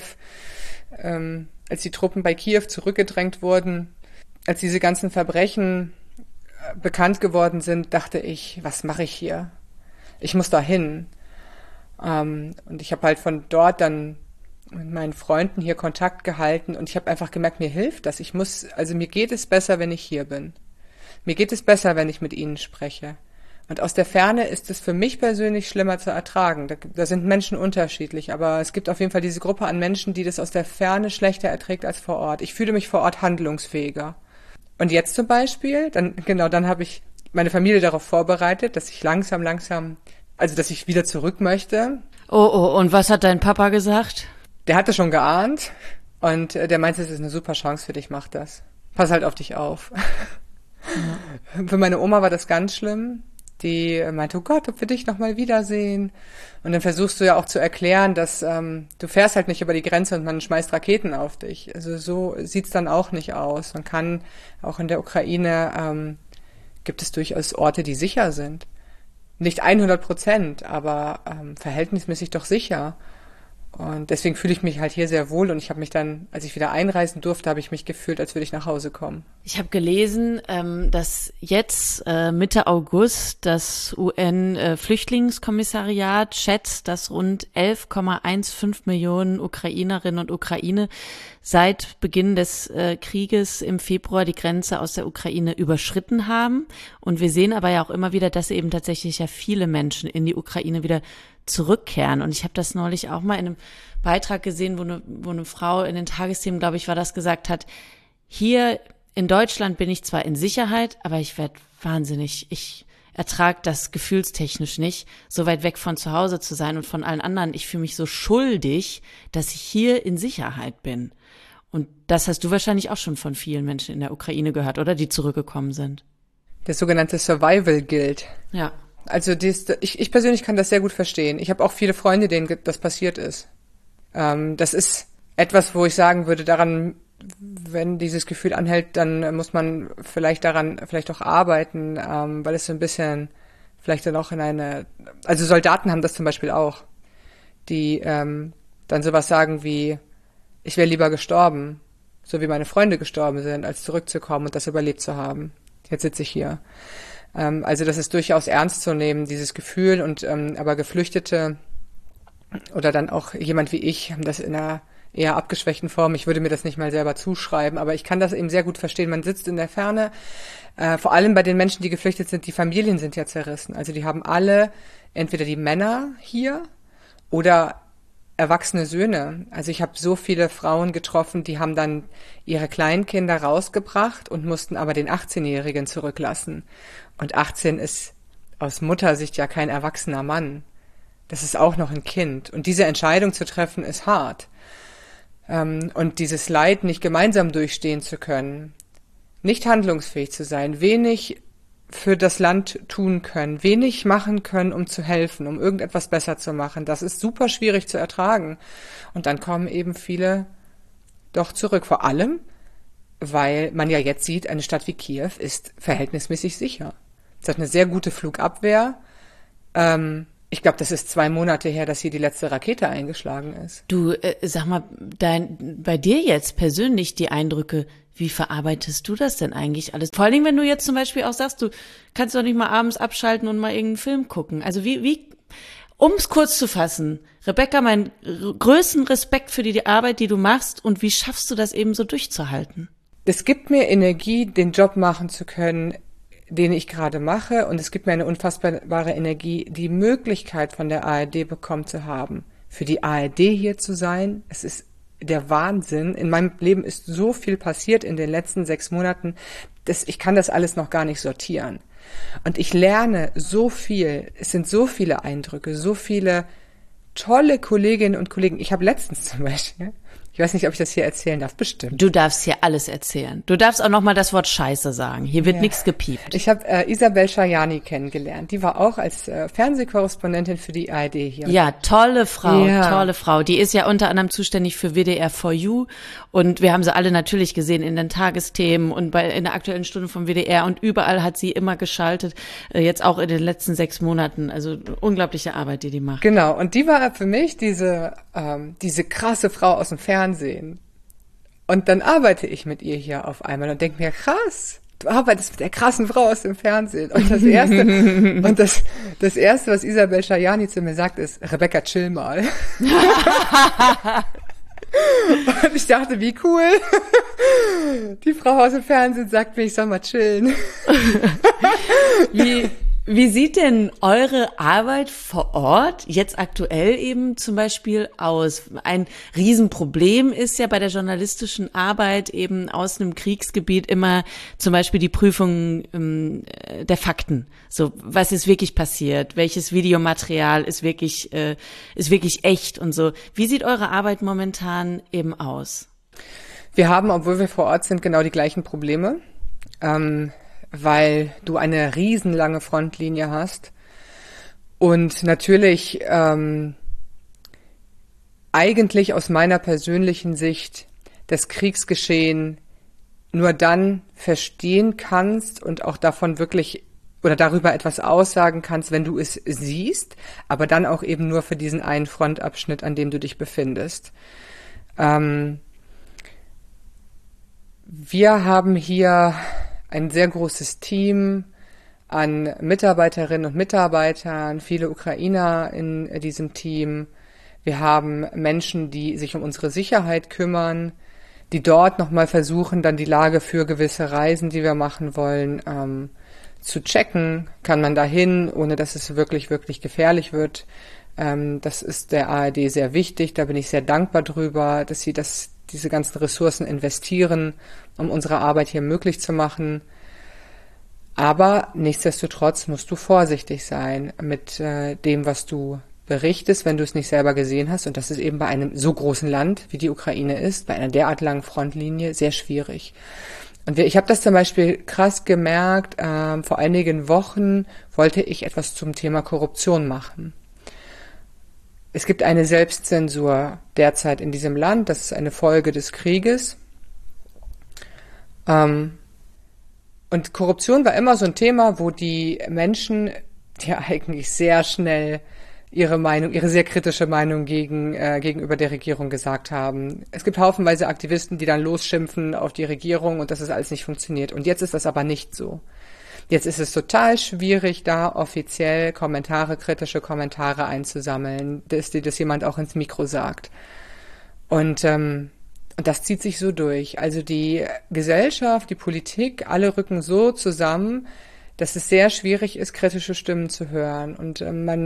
als die Truppen bei Kiew zurückgedrängt wurden, als diese ganzen Verbrechen bekannt geworden sind, dachte ich, was mache ich hier? Ich muss da hin. Und ich habe halt von dort dann mit meinen Freunden hier Kontakt gehalten und ich habe einfach gemerkt, mir hilft das. Mir geht es besser, wenn ich hier bin. Mir geht es besser, wenn ich mit ihnen spreche. Und aus der Ferne ist es für mich persönlich schlimmer zu ertragen. Da sind Menschen unterschiedlich, aber es gibt auf jeden Fall diese Gruppe an Menschen, die das aus der Ferne schlechter erträgt als vor Ort. Ich fühle mich vor Ort handlungsfähiger. Und jetzt zum Beispiel, dann habe ich meine Familie darauf vorbereitet, dass ich langsam, also dass ich wieder zurück möchte. Oh, und was hat dein Papa gesagt? Der hatte schon geahnt und der meinte, es ist eine super Chance für dich, mach das. Pass halt auf dich auf. Ja. Für meine Oma war das ganz schlimm. Die meinte, oh Gott, ob wir dich nochmal wiedersehen. Und dann versuchst du ja auch zu erklären, dass du fährst halt nicht über die Grenze und man schmeißt Raketen auf dich. Also so sieht's dann auch nicht aus. Man kann auch in der Ukraine gibt es durchaus Orte, die sicher sind. Nicht 100%, aber verhältnismäßig doch sicher. Und deswegen fühle ich mich halt hier sehr wohl und ich habe mich dann, als ich wieder einreisen durfte, habe ich mich gefühlt, als würde ich nach Hause kommen. Ich habe gelesen, dass jetzt Mitte August das UN-Flüchtlingskommissariat schätzt, dass rund 11,15 Millionen Ukrainerinnen und Ukrainer seit Beginn des Krieges im Februar die Grenze aus der Ukraine überschritten haben. Und wir sehen aber ja auch immer wieder, dass eben tatsächlich ja viele Menschen in die Ukraine wieder zurückkehren. Und ich habe das neulich auch mal in einem Beitrag gesehen, wo eine Frau in den Tagesthemen, glaube ich, war das, gesagt hat, hier in Deutschland bin ich zwar in Sicherheit, aber ich werde wahnsinnig. Ich ertrage das gefühlstechnisch nicht, so weit weg von zu Hause zu sein und von allen anderen. Ich fühle mich so schuldig, dass ich hier in Sicherheit bin. Und das hast du wahrscheinlich auch schon von vielen Menschen in der Ukraine gehört, oder? Die zurückgekommen sind. Das sogenannte Survival Guilt. Ja. Also ich persönlich kann das sehr gut verstehen. Ich habe auch viele Freunde, denen das passiert ist. Das ist etwas, wo ich sagen würde, daran, wenn dieses Gefühl anhält, dann muss man vielleicht auch arbeiten, weil es so ein bisschen vielleicht dann auch also Soldaten haben das zum Beispiel auch, die dann sowas sagen wie, ich wäre lieber gestorben, so wie meine Freunde gestorben sind, als zurückzukommen und das überlebt zu haben. Jetzt sitze ich hier. Also das ist durchaus ernst zu nehmen, dieses Gefühl, und aber Geflüchtete oder dann auch jemand wie ich haben das in einer eher abgeschwächten Form. Ich würde mir das nicht mal selber zuschreiben, aber ich kann das eben sehr gut verstehen. Man sitzt in der Ferne, vor allem bei den Menschen, die geflüchtet sind, die Familien sind ja zerrissen. Also die haben alle entweder die Männer hier oder erwachsene Söhne. Also ich habe so viele Frauen getroffen, die haben dann ihre Kleinkinder rausgebracht und mussten aber den 18-Jährigen zurücklassen. Und 18 ist aus Muttersicht ja kein erwachsener Mann. Das ist auch noch ein Kind. Und diese Entscheidung zu treffen, ist hart. Und dieses Leid nicht gemeinsam durchstehen zu können, nicht handlungsfähig zu sein, wenig für das Land tun können, wenig machen können, um zu helfen, um irgendetwas besser zu machen, das ist super schwierig zu ertragen. Und dann kommen eben viele doch zurück. Vor allem, weil man ja jetzt sieht, eine Stadt wie Kiew ist verhältnismäßig sicher. Es hat eine sehr gute Flugabwehr. Ich glaube, das ist 2 Monate her, dass hier die letzte Rakete eingeschlagen ist. Du, sag mal, bei dir jetzt persönlich die Eindrücke, wie verarbeitest du das denn eigentlich alles? Vor allen Dingen, wenn du jetzt zum Beispiel auch sagst, du kannst doch nicht mal abends abschalten und mal irgendeinen Film gucken. Also um es kurz zu fassen, Rebecca, meinen größten Respekt für die Arbeit, die du machst, und wie schaffst du das eben so durchzuhalten? Es gibt mir Energie, den Job machen zu können, den ich gerade mache, und es gibt mir eine unfassbare Energie, die Möglichkeit von der ARD bekommen zu haben, für die ARD hier zu sein. Es ist der Wahnsinn. In meinem Leben ist so viel passiert in den letzten 6 Monaten, dass ich kann das alles noch gar nicht sortieren. Und ich lerne so viel. Es sind so viele Eindrücke, so viele tolle Kolleginnen und Kollegen. Ich habe letztens zum Beispiel, ich weiß nicht, ob ich das hier erzählen darf, bestimmt. Du darfst hier alles erzählen. Du darfst auch noch mal das Wort Scheiße sagen. Hier wird nichts gepiept. Ich habe Isabel Schajani kennengelernt. Die war auch als Fernsehkorrespondentin für die ARD hier. Ja, tolle Frau, tolle Frau. Die ist ja unter anderem zuständig für WDR 4U. Und wir haben sie alle natürlich gesehen in den Tagesthemen und in der Aktuellen Stunde vom WDR. Und überall hat sie immer geschaltet, jetzt auch in den letzten 6 Monaten. Also unglaubliche Arbeit, die macht. Genau, und die war für mich diese krasse Frau aus dem Fernsehen. Und dann arbeite ich mit ihr hier auf einmal und denke mir, krass, du arbeitest mit der krassen Frau aus dem Fernsehen. Und das Erste, was Isabel Schajani zu mir sagt, ist, Rebecca, chill mal. Und ich dachte, wie cool. Die Frau aus dem Fernsehen sagt mir, ich soll mal chillen. Wie sieht denn eure Arbeit vor Ort jetzt aktuell eben zum Beispiel aus? Ein Riesenproblem ist ja bei der journalistischen Arbeit eben aus einem Kriegsgebiet immer zum Beispiel die Prüfung der Fakten. So, was ist wirklich passiert? Welches Videomaterial ist wirklich echt und so? Wie sieht eure Arbeit momentan eben aus? Wir haben, obwohl wir vor Ort sind, genau die gleichen Probleme. Weil du eine riesenlange Frontlinie hast und natürlich eigentlich aus meiner persönlichen Sicht das Kriegsgeschehen nur dann verstehen kannst und auch davon wirklich oder darüber etwas aussagen kannst, wenn du es siehst, aber dann auch eben nur für diesen einen Frontabschnitt, an dem du dich befindest. Wir haben hier ein sehr großes Team an Mitarbeiterinnen und Mitarbeitern, viele Ukrainer in diesem Team. Wir haben Menschen, die sich um unsere Sicherheit kümmern, die dort nochmal versuchen, dann die Lage für gewisse Reisen, die wir machen wollen, zu checken. Kann man dahin, ohne dass es wirklich, wirklich gefährlich wird. Das ist der ARD sehr wichtig. Da bin ich sehr dankbar drüber, dass sie diese ganzen Ressourcen investieren, um unsere Arbeit hier möglich zu machen. Aber nichtsdestotrotz musst du vorsichtig sein mit dem, was du berichtest, wenn du es nicht selber gesehen hast. Und das ist eben bei einem so großen Land, wie die Ukraine ist, bei einer derart langen Frontlinie sehr schwierig. Und ich habe das zum Beispiel krass gemerkt, vor einigen Wochen wollte ich etwas zum Thema Korruption machen. Es gibt eine Selbstzensur derzeit in diesem Land, das ist eine Folge des Krieges. Und Korruption war immer so ein Thema, wo die Menschen ja eigentlich sehr schnell ihre sehr kritische Meinung gegenüber der Regierung gesagt haben. Es gibt haufenweise Aktivisten, die dann losschimpfen auf die Regierung und dass es alles nicht funktioniert. Und jetzt ist das aber nicht so. Jetzt ist es total schwierig, da offiziell kritische Kommentare einzusammeln, dass dir das jemand auch ins Mikro sagt. Und das zieht sich so durch. Also die Gesellschaft, die Politik, alle rücken so zusammen, dass es sehr schwierig ist, kritische Stimmen zu hören. Und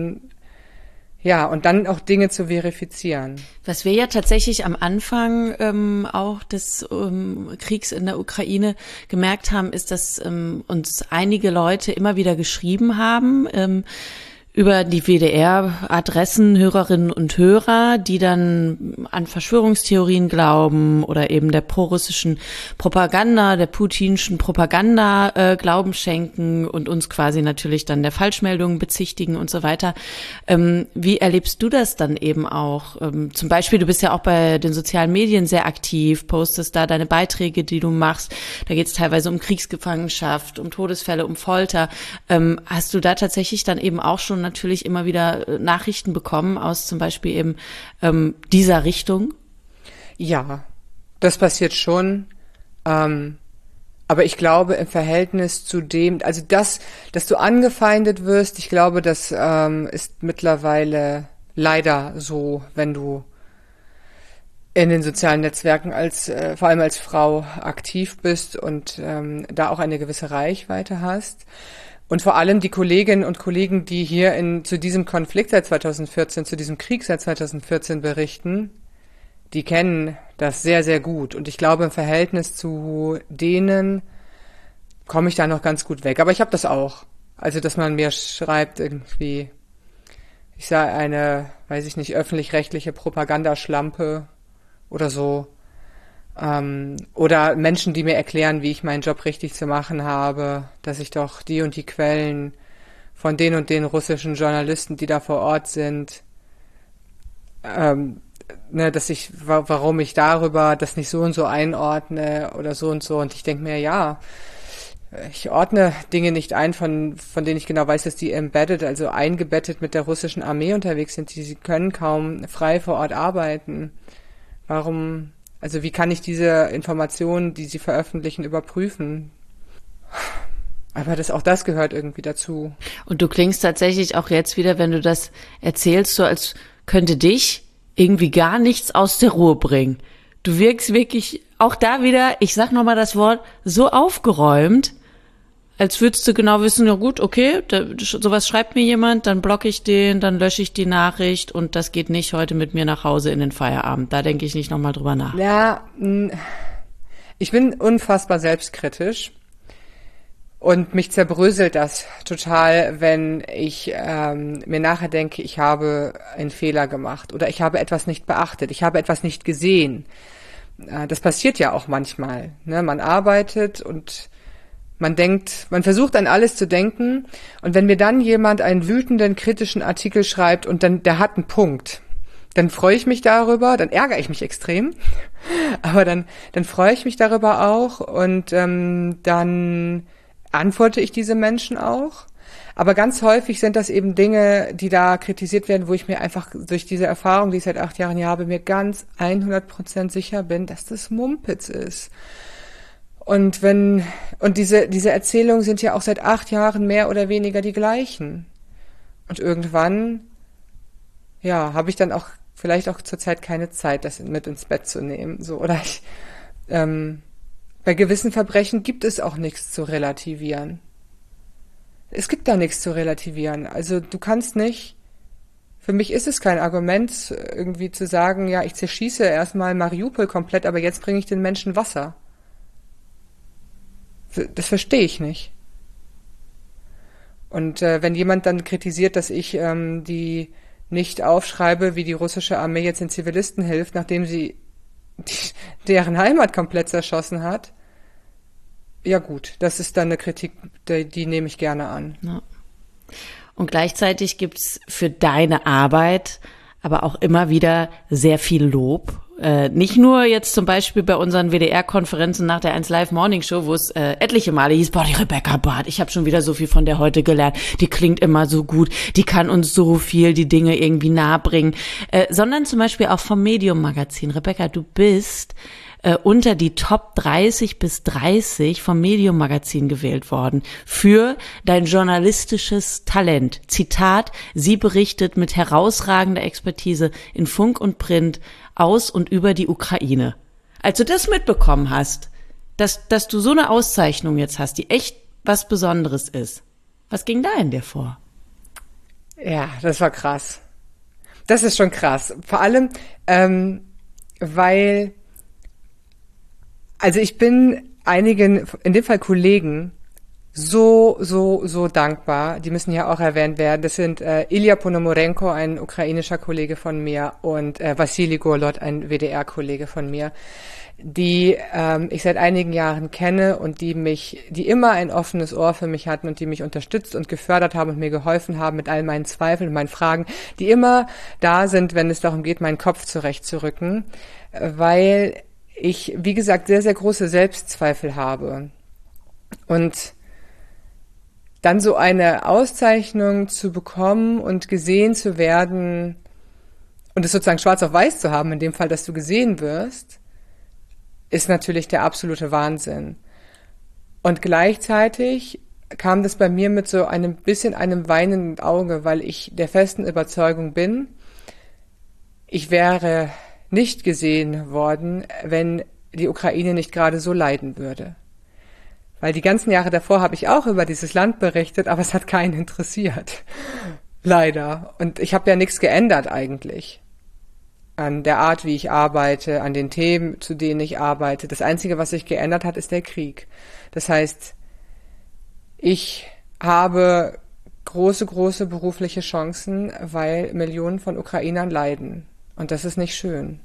und dann auch Dinge zu verifizieren. Was wir ja tatsächlich am Anfang auch des Kriegs in der Ukraine gemerkt haben, ist, dass uns einige Leute immer wieder geschrieben haben, über die WDR-Adressen, Hörerinnen und Hörer, die dann an Verschwörungstheorien glauben oder eben der prorussischen Propaganda, der putinschen Propaganda Glauben schenken und uns quasi natürlich dann der Falschmeldungen bezichtigen und so weiter. Wie erlebst du das dann eben auch? Zum Beispiel, du bist ja auch bei den sozialen Medien sehr aktiv, postest da deine Beiträge, die du machst. Da geht es teilweise um Kriegsgefangenschaft, um Todesfälle, um Folter. Hast du da tatsächlich dann eben auch schon natürlich immer wieder Nachrichten bekommen aus zum Beispiel eben dieser Richtung? Ja, das passiert schon. Aber ich glaube im Verhältnis zu dem, also dass du angefeindet wirst, ich glaube, das ist mittlerweile leider so, wenn du in den sozialen Netzwerken vor allem als Frau aktiv bist und da auch eine gewisse Reichweite hast. Und vor allem die Kolleginnen und Kollegen, die hier zu diesem Konflikt seit 2014, zu diesem Krieg seit 2014 berichten, die kennen das sehr, sehr gut. Und ich glaube, im Verhältnis zu denen komme ich da noch ganz gut weg. Aber ich habe das auch. Also, dass man mir schreibt irgendwie, ich sei eine, weiß ich nicht, öffentlich-rechtliche Propagandaschlampe oder so. Oder Menschen, die mir erklären, wie ich meinen Job richtig zu machen habe, dass ich doch die und die Quellen von den und den russischen Journalisten, die da vor Ort sind, warum ich darüber das nicht so und so einordne oder so und so. Und ich denke mir, ja, ich ordne Dinge nicht ein, von denen ich genau weiß, dass die embedded, also eingebettet mit der russischen Armee unterwegs sind. Sie können kaum frei vor Ort arbeiten. Also wie kann ich diese Informationen, die sie veröffentlichen, überprüfen? Aber auch das gehört irgendwie dazu. Und du klingst tatsächlich auch jetzt wieder, wenn du das erzählst, so als könnte dich irgendwie gar nichts aus der Ruhe bringen. Du wirkst wirklich auch da wieder, ich sag nochmal das Wort, so aufgeräumt, als würdest du genau wissen, ja gut, okay, sowas schreibt mir jemand, dann blocke ich den, dann lösche ich die Nachricht und das geht nicht heute mit mir nach Hause in den Feierabend. Da denke ich nicht nochmal drüber nach. Ja, ich bin unfassbar selbstkritisch und mich zerbröselt das total, wenn ich mir nachher denke, ich habe einen Fehler gemacht oder ich habe etwas nicht beachtet, ich habe etwas nicht gesehen. Das passiert ja auch manchmal, ne? Man arbeitet und man versucht an alles zu denken und wenn mir dann jemand einen wütenden, kritischen Artikel schreibt und dann, der hat einen Punkt, dann freue ich mich darüber, dann ärgere ich mich extrem, aber dann freue ich mich darüber auch und dann antworte ich diese Menschen auch. Aber ganz häufig sind das eben Dinge, die da kritisiert werden, wo ich mir einfach durch diese Erfahrung, die ich seit 8 Jahren hier habe, mir ganz 100% sicher bin, dass das Mumpitz ist. Und diese Erzählungen sind ja auch seit 8 Jahren mehr oder weniger die gleichen. Und irgendwann, ja, habe ich dann auch vielleicht auch zurzeit keine Zeit, das mit ins Bett zu nehmen. So, oder bei gewissen Verbrechen gibt es auch nichts zu relativieren. Es gibt da nichts zu relativieren. Also du kannst nicht, für mich ist es kein Argument, irgendwie zu sagen, ja, ich zerschieße erstmal Mariupol komplett, aber jetzt bringe ich den Menschen Wasser. Das verstehe ich nicht. Und wenn jemand dann kritisiert, dass ich die nicht aufschreibe, wie die russische Armee jetzt den Zivilisten hilft, nachdem sie deren Heimat komplett zerschossen hat, ja gut, das ist dann eine Kritik, die nehme ich gerne an. Ja. Und gleichzeitig gibt's für deine Arbeit aber auch immer wieder sehr viel Lob. Nicht nur jetzt zum Beispiel bei unseren WDR-Konferenzen nach der 1 Live Morning Show, wo es etliche Male hieß, boah, die Rebecca Barth, ich habe schon wieder so viel von der heute gelernt, die klingt immer so gut, die kann uns so viel die Dinge irgendwie nahebringen, sondern zum Beispiel auch vom Medium-Magazin. Rebecca, du bist unter die Top 30 bis 30 vom Medium-Magazin gewählt worden für dein journalistisches Talent. Zitat, sie berichtet mit herausragender Expertise in Funk und Print aus und über die Ukraine. Als du das mitbekommen hast, dass du so eine Auszeichnung jetzt hast, die echt was Besonderes ist, was ging da in dir vor? Ja, das war krass. Das ist schon krass. Vor allem, weil, also ich bin einigen, in dem Fall Kollegen, so dankbar. Die müssen ja auch erwähnt werden. Das sind Ilya Ponomarenko, ein ukrainischer Kollege von mir, und Wassili Golod, ein WDR-Kollege von mir, die ich seit einigen Jahren kenne und die immer ein offenes Ohr für mich hatten und die mich unterstützt und gefördert haben und mir geholfen haben mit all meinen Zweifeln und meinen Fragen, die immer da sind, wenn es darum geht, meinen Kopf zurechtzurücken, weil ich, wie gesagt, sehr, sehr große Selbstzweifel habe. Und dann so eine Auszeichnung zu bekommen und gesehen zu werden und es sozusagen schwarz auf weiß zu haben, in dem Fall, dass du gesehen wirst, ist natürlich der absolute Wahnsinn. Und gleichzeitig kam das bei mir mit so einem weinenden Auge, weil ich der festen Überzeugung bin, ich wäre nicht gesehen worden, wenn die Ukraine nicht gerade so leiden würde. Weil die ganzen Jahre davor habe ich auch über dieses Land berichtet, aber es hat keinen interessiert. Leider. Und ich habe ja nichts geändert eigentlich. An der Art, wie ich arbeite, an den Themen, zu denen ich arbeite. Das Einzige, was sich geändert hat, ist der Krieg. Das heißt, ich habe große berufliche Chancen, weil Millionen von Ukrainern leiden. Und das ist nicht schön.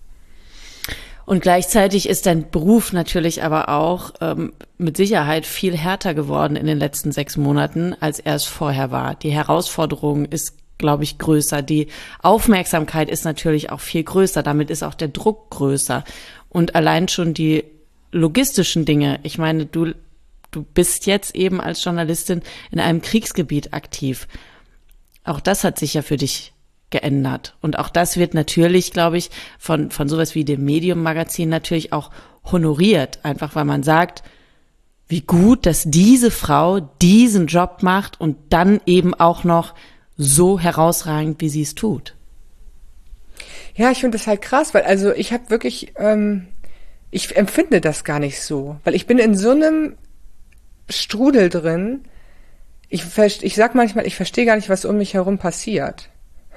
Und gleichzeitig ist dein Beruf natürlich aber auch mit Sicherheit viel härter geworden in den letzten 6 Monaten, als er es vorher war. Die Herausforderung ist, glaube ich, größer. Die Aufmerksamkeit ist natürlich auch viel größer. Damit ist auch der Druck größer. Und allein schon die logistischen Dinge. Ich meine, du bist jetzt eben als Journalistin in einem Kriegsgebiet aktiv. Auch das hat sich ja für dich geändert. Und auch das wird natürlich, glaube ich, von sowas wie dem Medium-Magazin natürlich auch honoriert. Einfach weil man sagt, wie gut, dass diese Frau diesen Job macht und dann eben auch noch so herausragend, wie sie es tut. Ja, ich finde das halt krass, weil also ich habe wirklich, ich empfinde das gar nicht so, weil ich bin in so einem Strudel drin. Ich sag manchmal, ich verstehe gar nicht, was um mich herum passiert.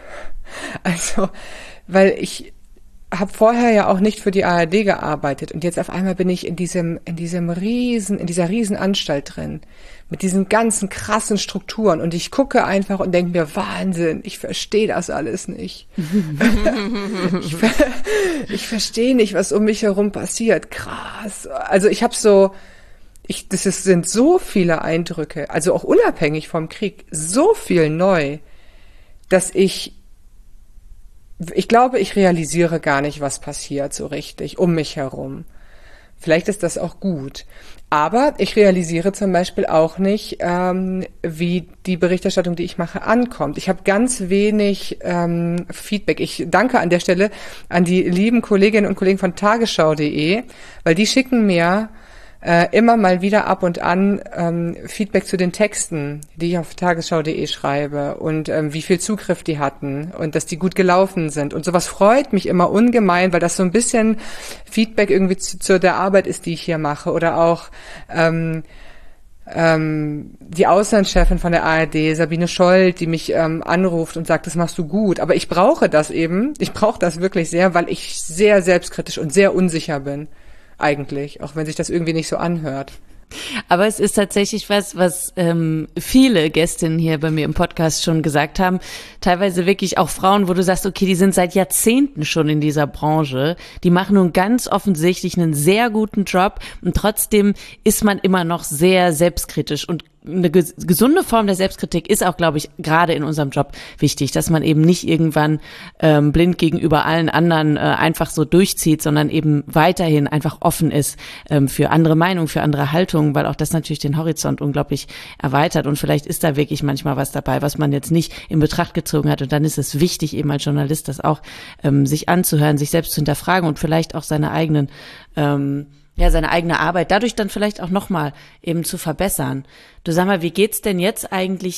Also, weil ich habe vorher ja auch nicht für die ARD gearbeitet und jetzt auf einmal bin ich in dieser Riesenanstalt drin, mit diesen ganzen krassen Strukturen und ich gucke einfach und denke mir, Wahnsinn, ich verstehe das alles nicht. Ich verstehe nicht, was um mich herum passiert. Krass. Also sind so viele Eindrücke, also auch unabhängig vom Krieg, so viel neu, dass ich glaube, ich realisiere gar nicht, was passiert so richtig um mich herum. Vielleicht ist das auch gut. Aber ich realisiere zum Beispiel auch nicht, wie die Berichterstattung, die ich mache, ankommt. Ich habe ganz wenig Feedback. Ich danke an der Stelle an die lieben Kolleginnen und Kollegen von tagesschau.de, weil die schicken mir immer mal wieder ab und an Feedback zu den Texten, die ich auf tagesschau.de schreibe und wie viel Zugriff die hatten und dass die gut gelaufen sind. Und sowas freut mich immer ungemein, weil das so ein bisschen Feedback irgendwie zu der Arbeit ist, die ich hier mache. Oder auch die Auslandschefin von der ARD, Sabine Scholl, die mich anruft und sagt, das machst du gut. Aber ich brauche das wirklich sehr, weil ich sehr selbstkritisch und sehr unsicher bin. Eigentlich, auch wenn sich das irgendwie nicht so anhört. Aber es ist tatsächlich was viele Gästinnen hier bei mir im Podcast schon gesagt haben. Teilweise wirklich auch Frauen, wo du sagst, okay, die sind seit Jahrzehnten schon in dieser Branche. Die machen nun ganz offensichtlich einen sehr guten Job und trotzdem ist man immer noch sehr selbstkritisch. Und eine gesunde Form der Selbstkritik ist auch, glaube ich, gerade in unserem Job wichtig, dass man eben nicht irgendwann blind gegenüber allen anderen einfach so durchzieht, sondern eben weiterhin einfach offen ist für andere Meinungen, für andere Haltungen, weil auch das natürlich den Horizont unglaublich erweitert und vielleicht ist da wirklich manchmal was dabei, was man jetzt nicht in Betracht gezogen hat und dann ist es wichtig, eben als Journalist das auch sich anzuhören, sich selbst zu hinterfragen und vielleicht auch seine eigene Arbeit dadurch dann vielleicht auch nochmal eben zu verbessern. Du sag mal, wie geht's denn jetzt eigentlich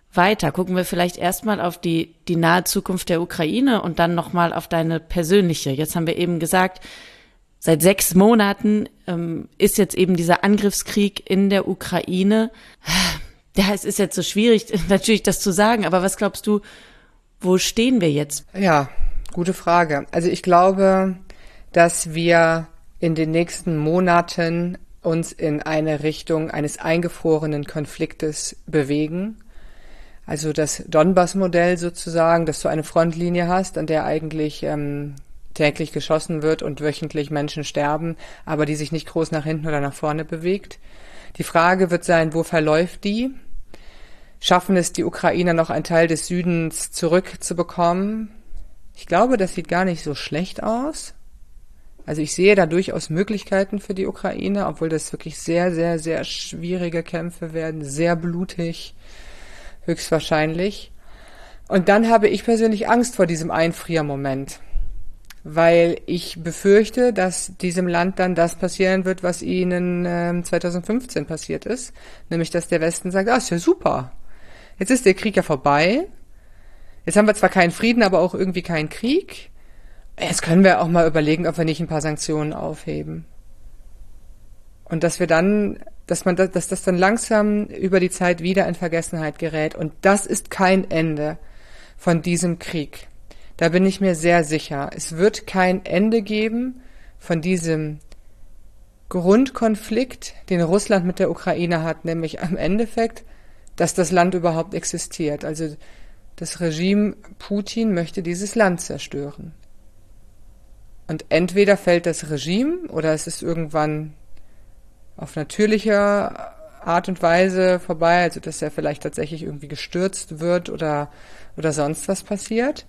weiter? Gucken wir vielleicht erstmal auf die nahe Zukunft der Ukraine und dann nochmal auf deine persönliche. Jetzt haben wir eben gesagt, seit 6 Monaten ist jetzt eben dieser Angriffskrieg in der Ukraine. Ja, es ist jetzt so schwierig, natürlich das zu sagen, aber was glaubst du, wo stehen wir jetzt? Ja, gute Frage. Also ich glaube, dass wir in den nächsten Monaten uns in eine Richtung eines eingefrorenen Konfliktes bewegen. Also das Donbass-Modell sozusagen, dass du eine Frontlinie hast, an der eigentlich täglich geschossen wird und wöchentlich Menschen sterben, aber die sich nicht groß nach hinten oder nach vorne bewegt. Die Frage wird sein, wo verläuft die? Schaffen es die Ukrainer noch einen Teil des Südens zurückzubekommen? Ich glaube, das sieht gar nicht so schlecht aus. Also ich sehe da durchaus Möglichkeiten für die Ukraine, obwohl das wirklich sehr, sehr, sehr schwierige Kämpfe werden, sehr blutig, höchstwahrscheinlich. Und dann habe ich persönlich Angst vor diesem Einfriermoment, weil ich befürchte, dass diesem Land dann das passieren wird, was ihnen 2015 passiert ist, nämlich dass der Westen sagt, ist ja super, jetzt ist der Krieg ja vorbei, jetzt haben wir zwar keinen Frieden, aber auch irgendwie keinen Krieg, jetzt können wir auch mal überlegen, ob wir nicht ein paar Sanktionen aufheben. Und dass das dann langsam über die Zeit wieder in Vergessenheit gerät. Und das ist kein Ende von diesem Krieg. Da bin ich mir sehr sicher. Es wird kein Ende geben von diesem Grundkonflikt, den Russland mit der Ukraine hat, nämlich am Endeffekt, dass das Land überhaupt existiert. Also das Regime Putin möchte dieses Land zerstören. Und entweder fällt das Regime oder es ist irgendwann auf natürlicher Art und Weise vorbei, also dass er vielleicht tatsächlich irgendwie gestürzt wird oder sonst was passiert.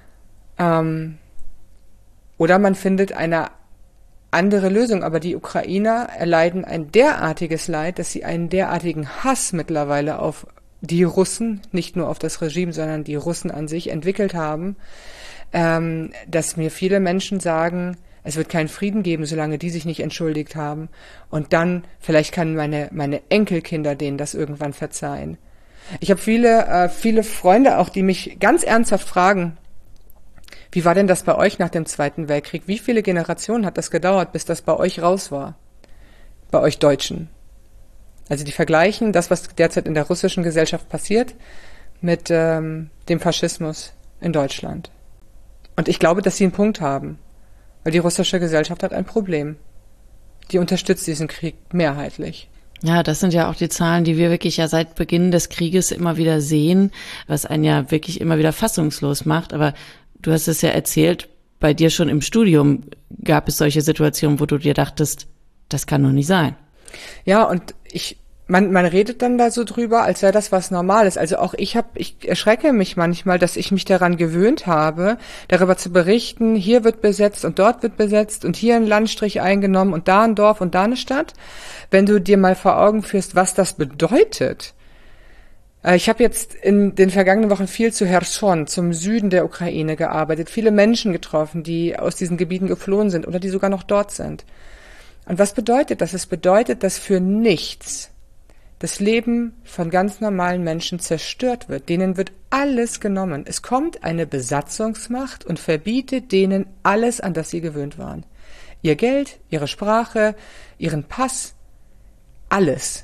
Oder man findet eine andere Lösung. Aber die Ukrainer erleiden ein derartiges Leid, dass sie einen derartigen Hass mittlerweile auf die Russen, nicht nur auf das Regime, sondern die Russen an sich entwickelt haben, dass mir viele Menschen sagen, es wird keinen Frieden geben, solange die sich nicht entschuldigt haben. Und dann, vielleicht kann meine Enkelkinder denen das irgendwann verzeihen. Ich habe viele Freunde auch, die mich ganz ernsthaft fragen, wie war denn das bei euch nach dem Zweiten Weltkrieg? Wie viele Generationen hat das gedauert, bis das bei euch raus war? Bei euch Deutschen. Also die vergleichen das, was derzeit in der russischen Gesellschaft passiert, mit dem Faschismus in Deutschland. Und ich glaube, dass sie einen Punkt haben. Weil die russische Gesellschaft hat ein Problem. Die unterstützt diesen Krieg mehrheitlich. Ja, das sind ja auch die Zahlen, die wir wirklich ja seit Beginn des Krieges immer wieder sehen, was einen ja wirklich immer wieder fassungslos macht. Aber du hast es ja erzählt, bei dir schon im Studium gab es solche Situationen, wo du dir dachtest, das kann doch nicht sein. Ja, und man redet dann da so drüber, als wäre das was Normales. Also auch ich erschrecke mich manchmal, dass ich mich daran gewöhnt habe, darüber zu berichten, hier wird besetzt und dort wird besetzt und hier ein Landstrich eingenommen und da ein Dorf und da eine Stadt. Wenn du dir mal vor Augen führst, was das bedeutet. Ich habe jetzt in den vergangenen Wochen viel zu Cherson, zum Süden der Ukraine gearbeitet, viele Menschen getroffen, die aus diesen Gebieten geflohen sind oder die sogar noch dort sind. Und was bedeutet das? Es bedeutet, dass für nichts das Leben von ganz normalen Menschen zerstört wird. Denen wird alles genommen. Es kommt eine Besatzungsmacht und verbietet denen alles, an das sie gewöhnt waren. Ihr Geld, ihre Sprache, ihren Pass, alles.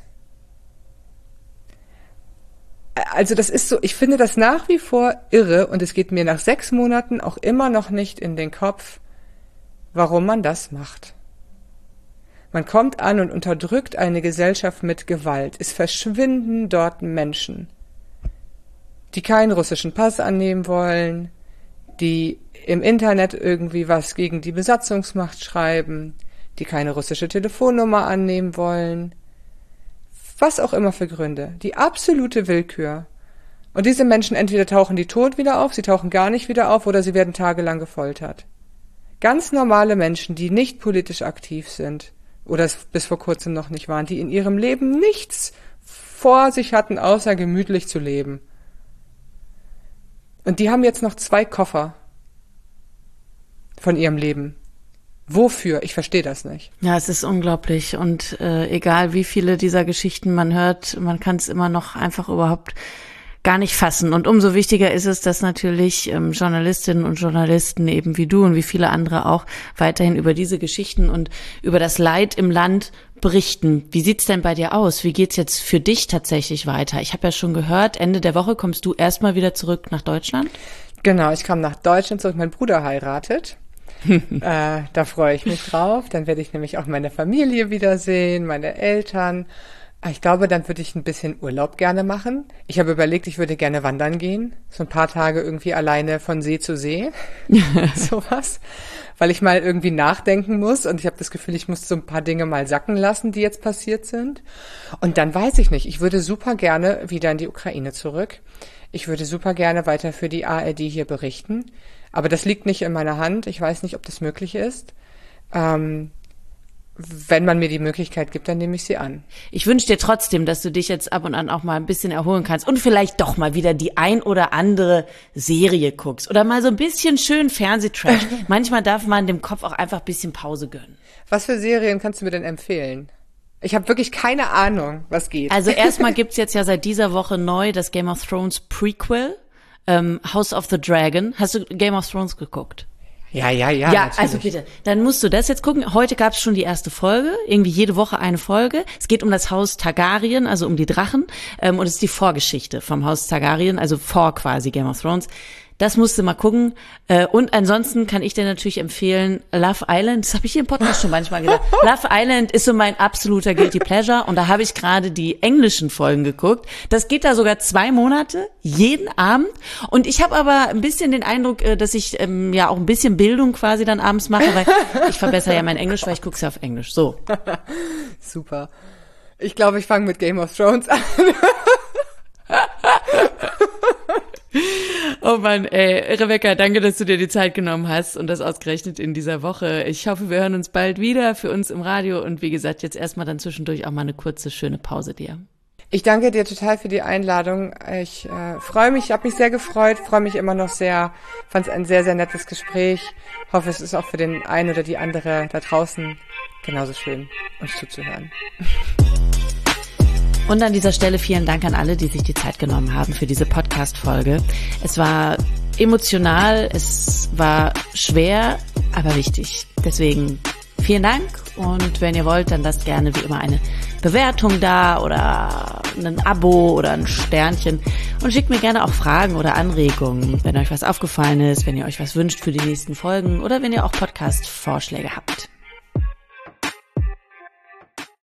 Also das ist so, ich finde das nach wie vor irre und es geht mir nach 6 Monaten auch immer noch nicht in den Kopf, warum man das macht. Man kommt an und unterdrückt eine Gesellschaft mit Gewalt. Es verschwinden dort Menschen, die keinen russischen Pass annehmen wollen, die im Internet irgendwie was gegen die Besatzungsmacht schreiben, die keine russische Telefonnummer annehmen wollen. Was auch immer für Gründe. Die absolute Willkür. Und diese Menschen entweder tauchen die tot wieder auf, sie tauchen gar nicht wieder auf oder sie werden tagelang gefoltert. Ganz normale Menschen, die nicht politisch aktiv sind oder es bis vor kurzem noch nicht waren, die in ihrem Leben nichts vor sich hatten, außer gemütlich zu leben. Und die haben jetzt noch 2 Koffer von ihrem Leben. Wofür? Ich verstehe das nicht. Ja, es ist unglaublich und egal wie viele dieser Geschichten man hört, man kann es immer noch einfach überhaupt gar nicht fassen. Und umso wichtiger ist es, dass natürlich Journalistinnen und Journalisten eben wie du und wie viele andere auch weiterhin über diese Geschichten und über das Leid im Land berichten. Wie sieht's denn bei dir aus? Wie geht's jetzt für dich tatsächlich weiter? Ich habe ja schon gehört, Ende der Woche kommst du erstmal wieder zurück nach Deutschland. Genau, ich komme nach Deutschland zurück. Mein Bruder heiratet. Da freue ich mich drauf. Dann werde ich nämlich auch meine Familie wiedersehen, meine Eltern. Ich glaube, dann würde ich ein bisschen Urlaub gerne machen. Ich habe überlegt, ich würde gerne wandern gehen. So ein paar Tage irgendwie alleine von See zu See. Sowas. Weil ich mal irgendwie nachdenken muss. Und ich habe das Gefühl, ich muss so ein paar Dinge mal sacken lassen, die jetzt passiert sind. Und dann weiß ich nicht. Ich würde super gerne wieder in die Ukraine zurück. Ich würde super gerne weiter für die ARD hier berichten. Aber das liegt nicht in meiner Hand. Ich weiß nicht, ob das möglich ist. Wenn man mir die Möglichkeit gibt, dann nehme ich sie an. Ich wünsche dir trotzdem, dass du dich jetzt ab und an auch mal ein bisschen erholen kannst und vielleicht doch mal wieder die ein oder andere Serie guckst oder mal so ein bisschen schön Fernsehtrash. Manchmal darf man dem Kopf auch einfach ein bisschen Pause gönnen. Was für Serien kannst du mir denn empfehlen? Ich habe wirklich keine Ahnung, was geht. Also erstmal gibt's jetzt ja seit dieser Woche neu das Game of Thrones Prequel, House of the Dragon. Hast du Game of Thrones geguckt? Ja, natürlich. Also bitte, dann musst du das jetzt gucken. Heute gab es schon die erste Folge, irgendwie jede Woche eine Folge. Es geht um das Haus Targaryen, also um die Drachen, und es ist die Vorgeschichte vom Haus Targaryen, also vor quasi Game of Thrones. Das musst du mal gucken. Und ansonsten kann ich dir natürlich empfehlen, Love Island, das habe ich hier im Podcast schon manchmal gesagt. Love Island ist so mein absoluter Guilty Pleasure und da habe ich gerade die englischen Folgen geguckt. Das geht da sogar 2 Monate, jeden Abend. Und ich habe aber ein bisschen den Eindruck, dass ich ja auch ein bisschen Bildung quasi dann abends mache, weil ich verbessere ja mein Englisch, weil ich gucke es ja auf Englisch. So. Super. Ich glaube, ich fange mit Game of Thrones an. Oh Mann, ey, Rebecca, danke, dass du dir die Zeit genommen hast und das ausgerechnet in dieser Woche. Ich hoffe, wir hören uns bald wieder für uns im Radio und wie gesagt, jetzt erstmal dann zwischendurch auch mal eine kurze, schöne Pause dir. Ich danke dir total für die Einladung. Ich freue mich, habe mich sehr gefreut, freue mich immer noch sehr, fand es ein sehr, sehr nettes Gespräch. Hoffe, es ist auch für den einen oder die andere da draußen genauso schön, uns zuzuhören. Und an dieser Stelle vielen Dank an alle, die sich die Zeit genommen haben für diese Podcast-Folge. Es war emotional, es war schwer, aber wichtig. Deswegen vielen Dank und wenn ihr wollt, dann lasst gerne wie immer eine Bewertung da oder ein Abo oder ein Sternchen und schickt mir gerne auch Fragen oder Anregungen, wenn euch was aufgefallen ist, wenn ihr euch was wünscht für die nächsten Folgen oder wenn ihr auch Podcast-Vorschläge habt.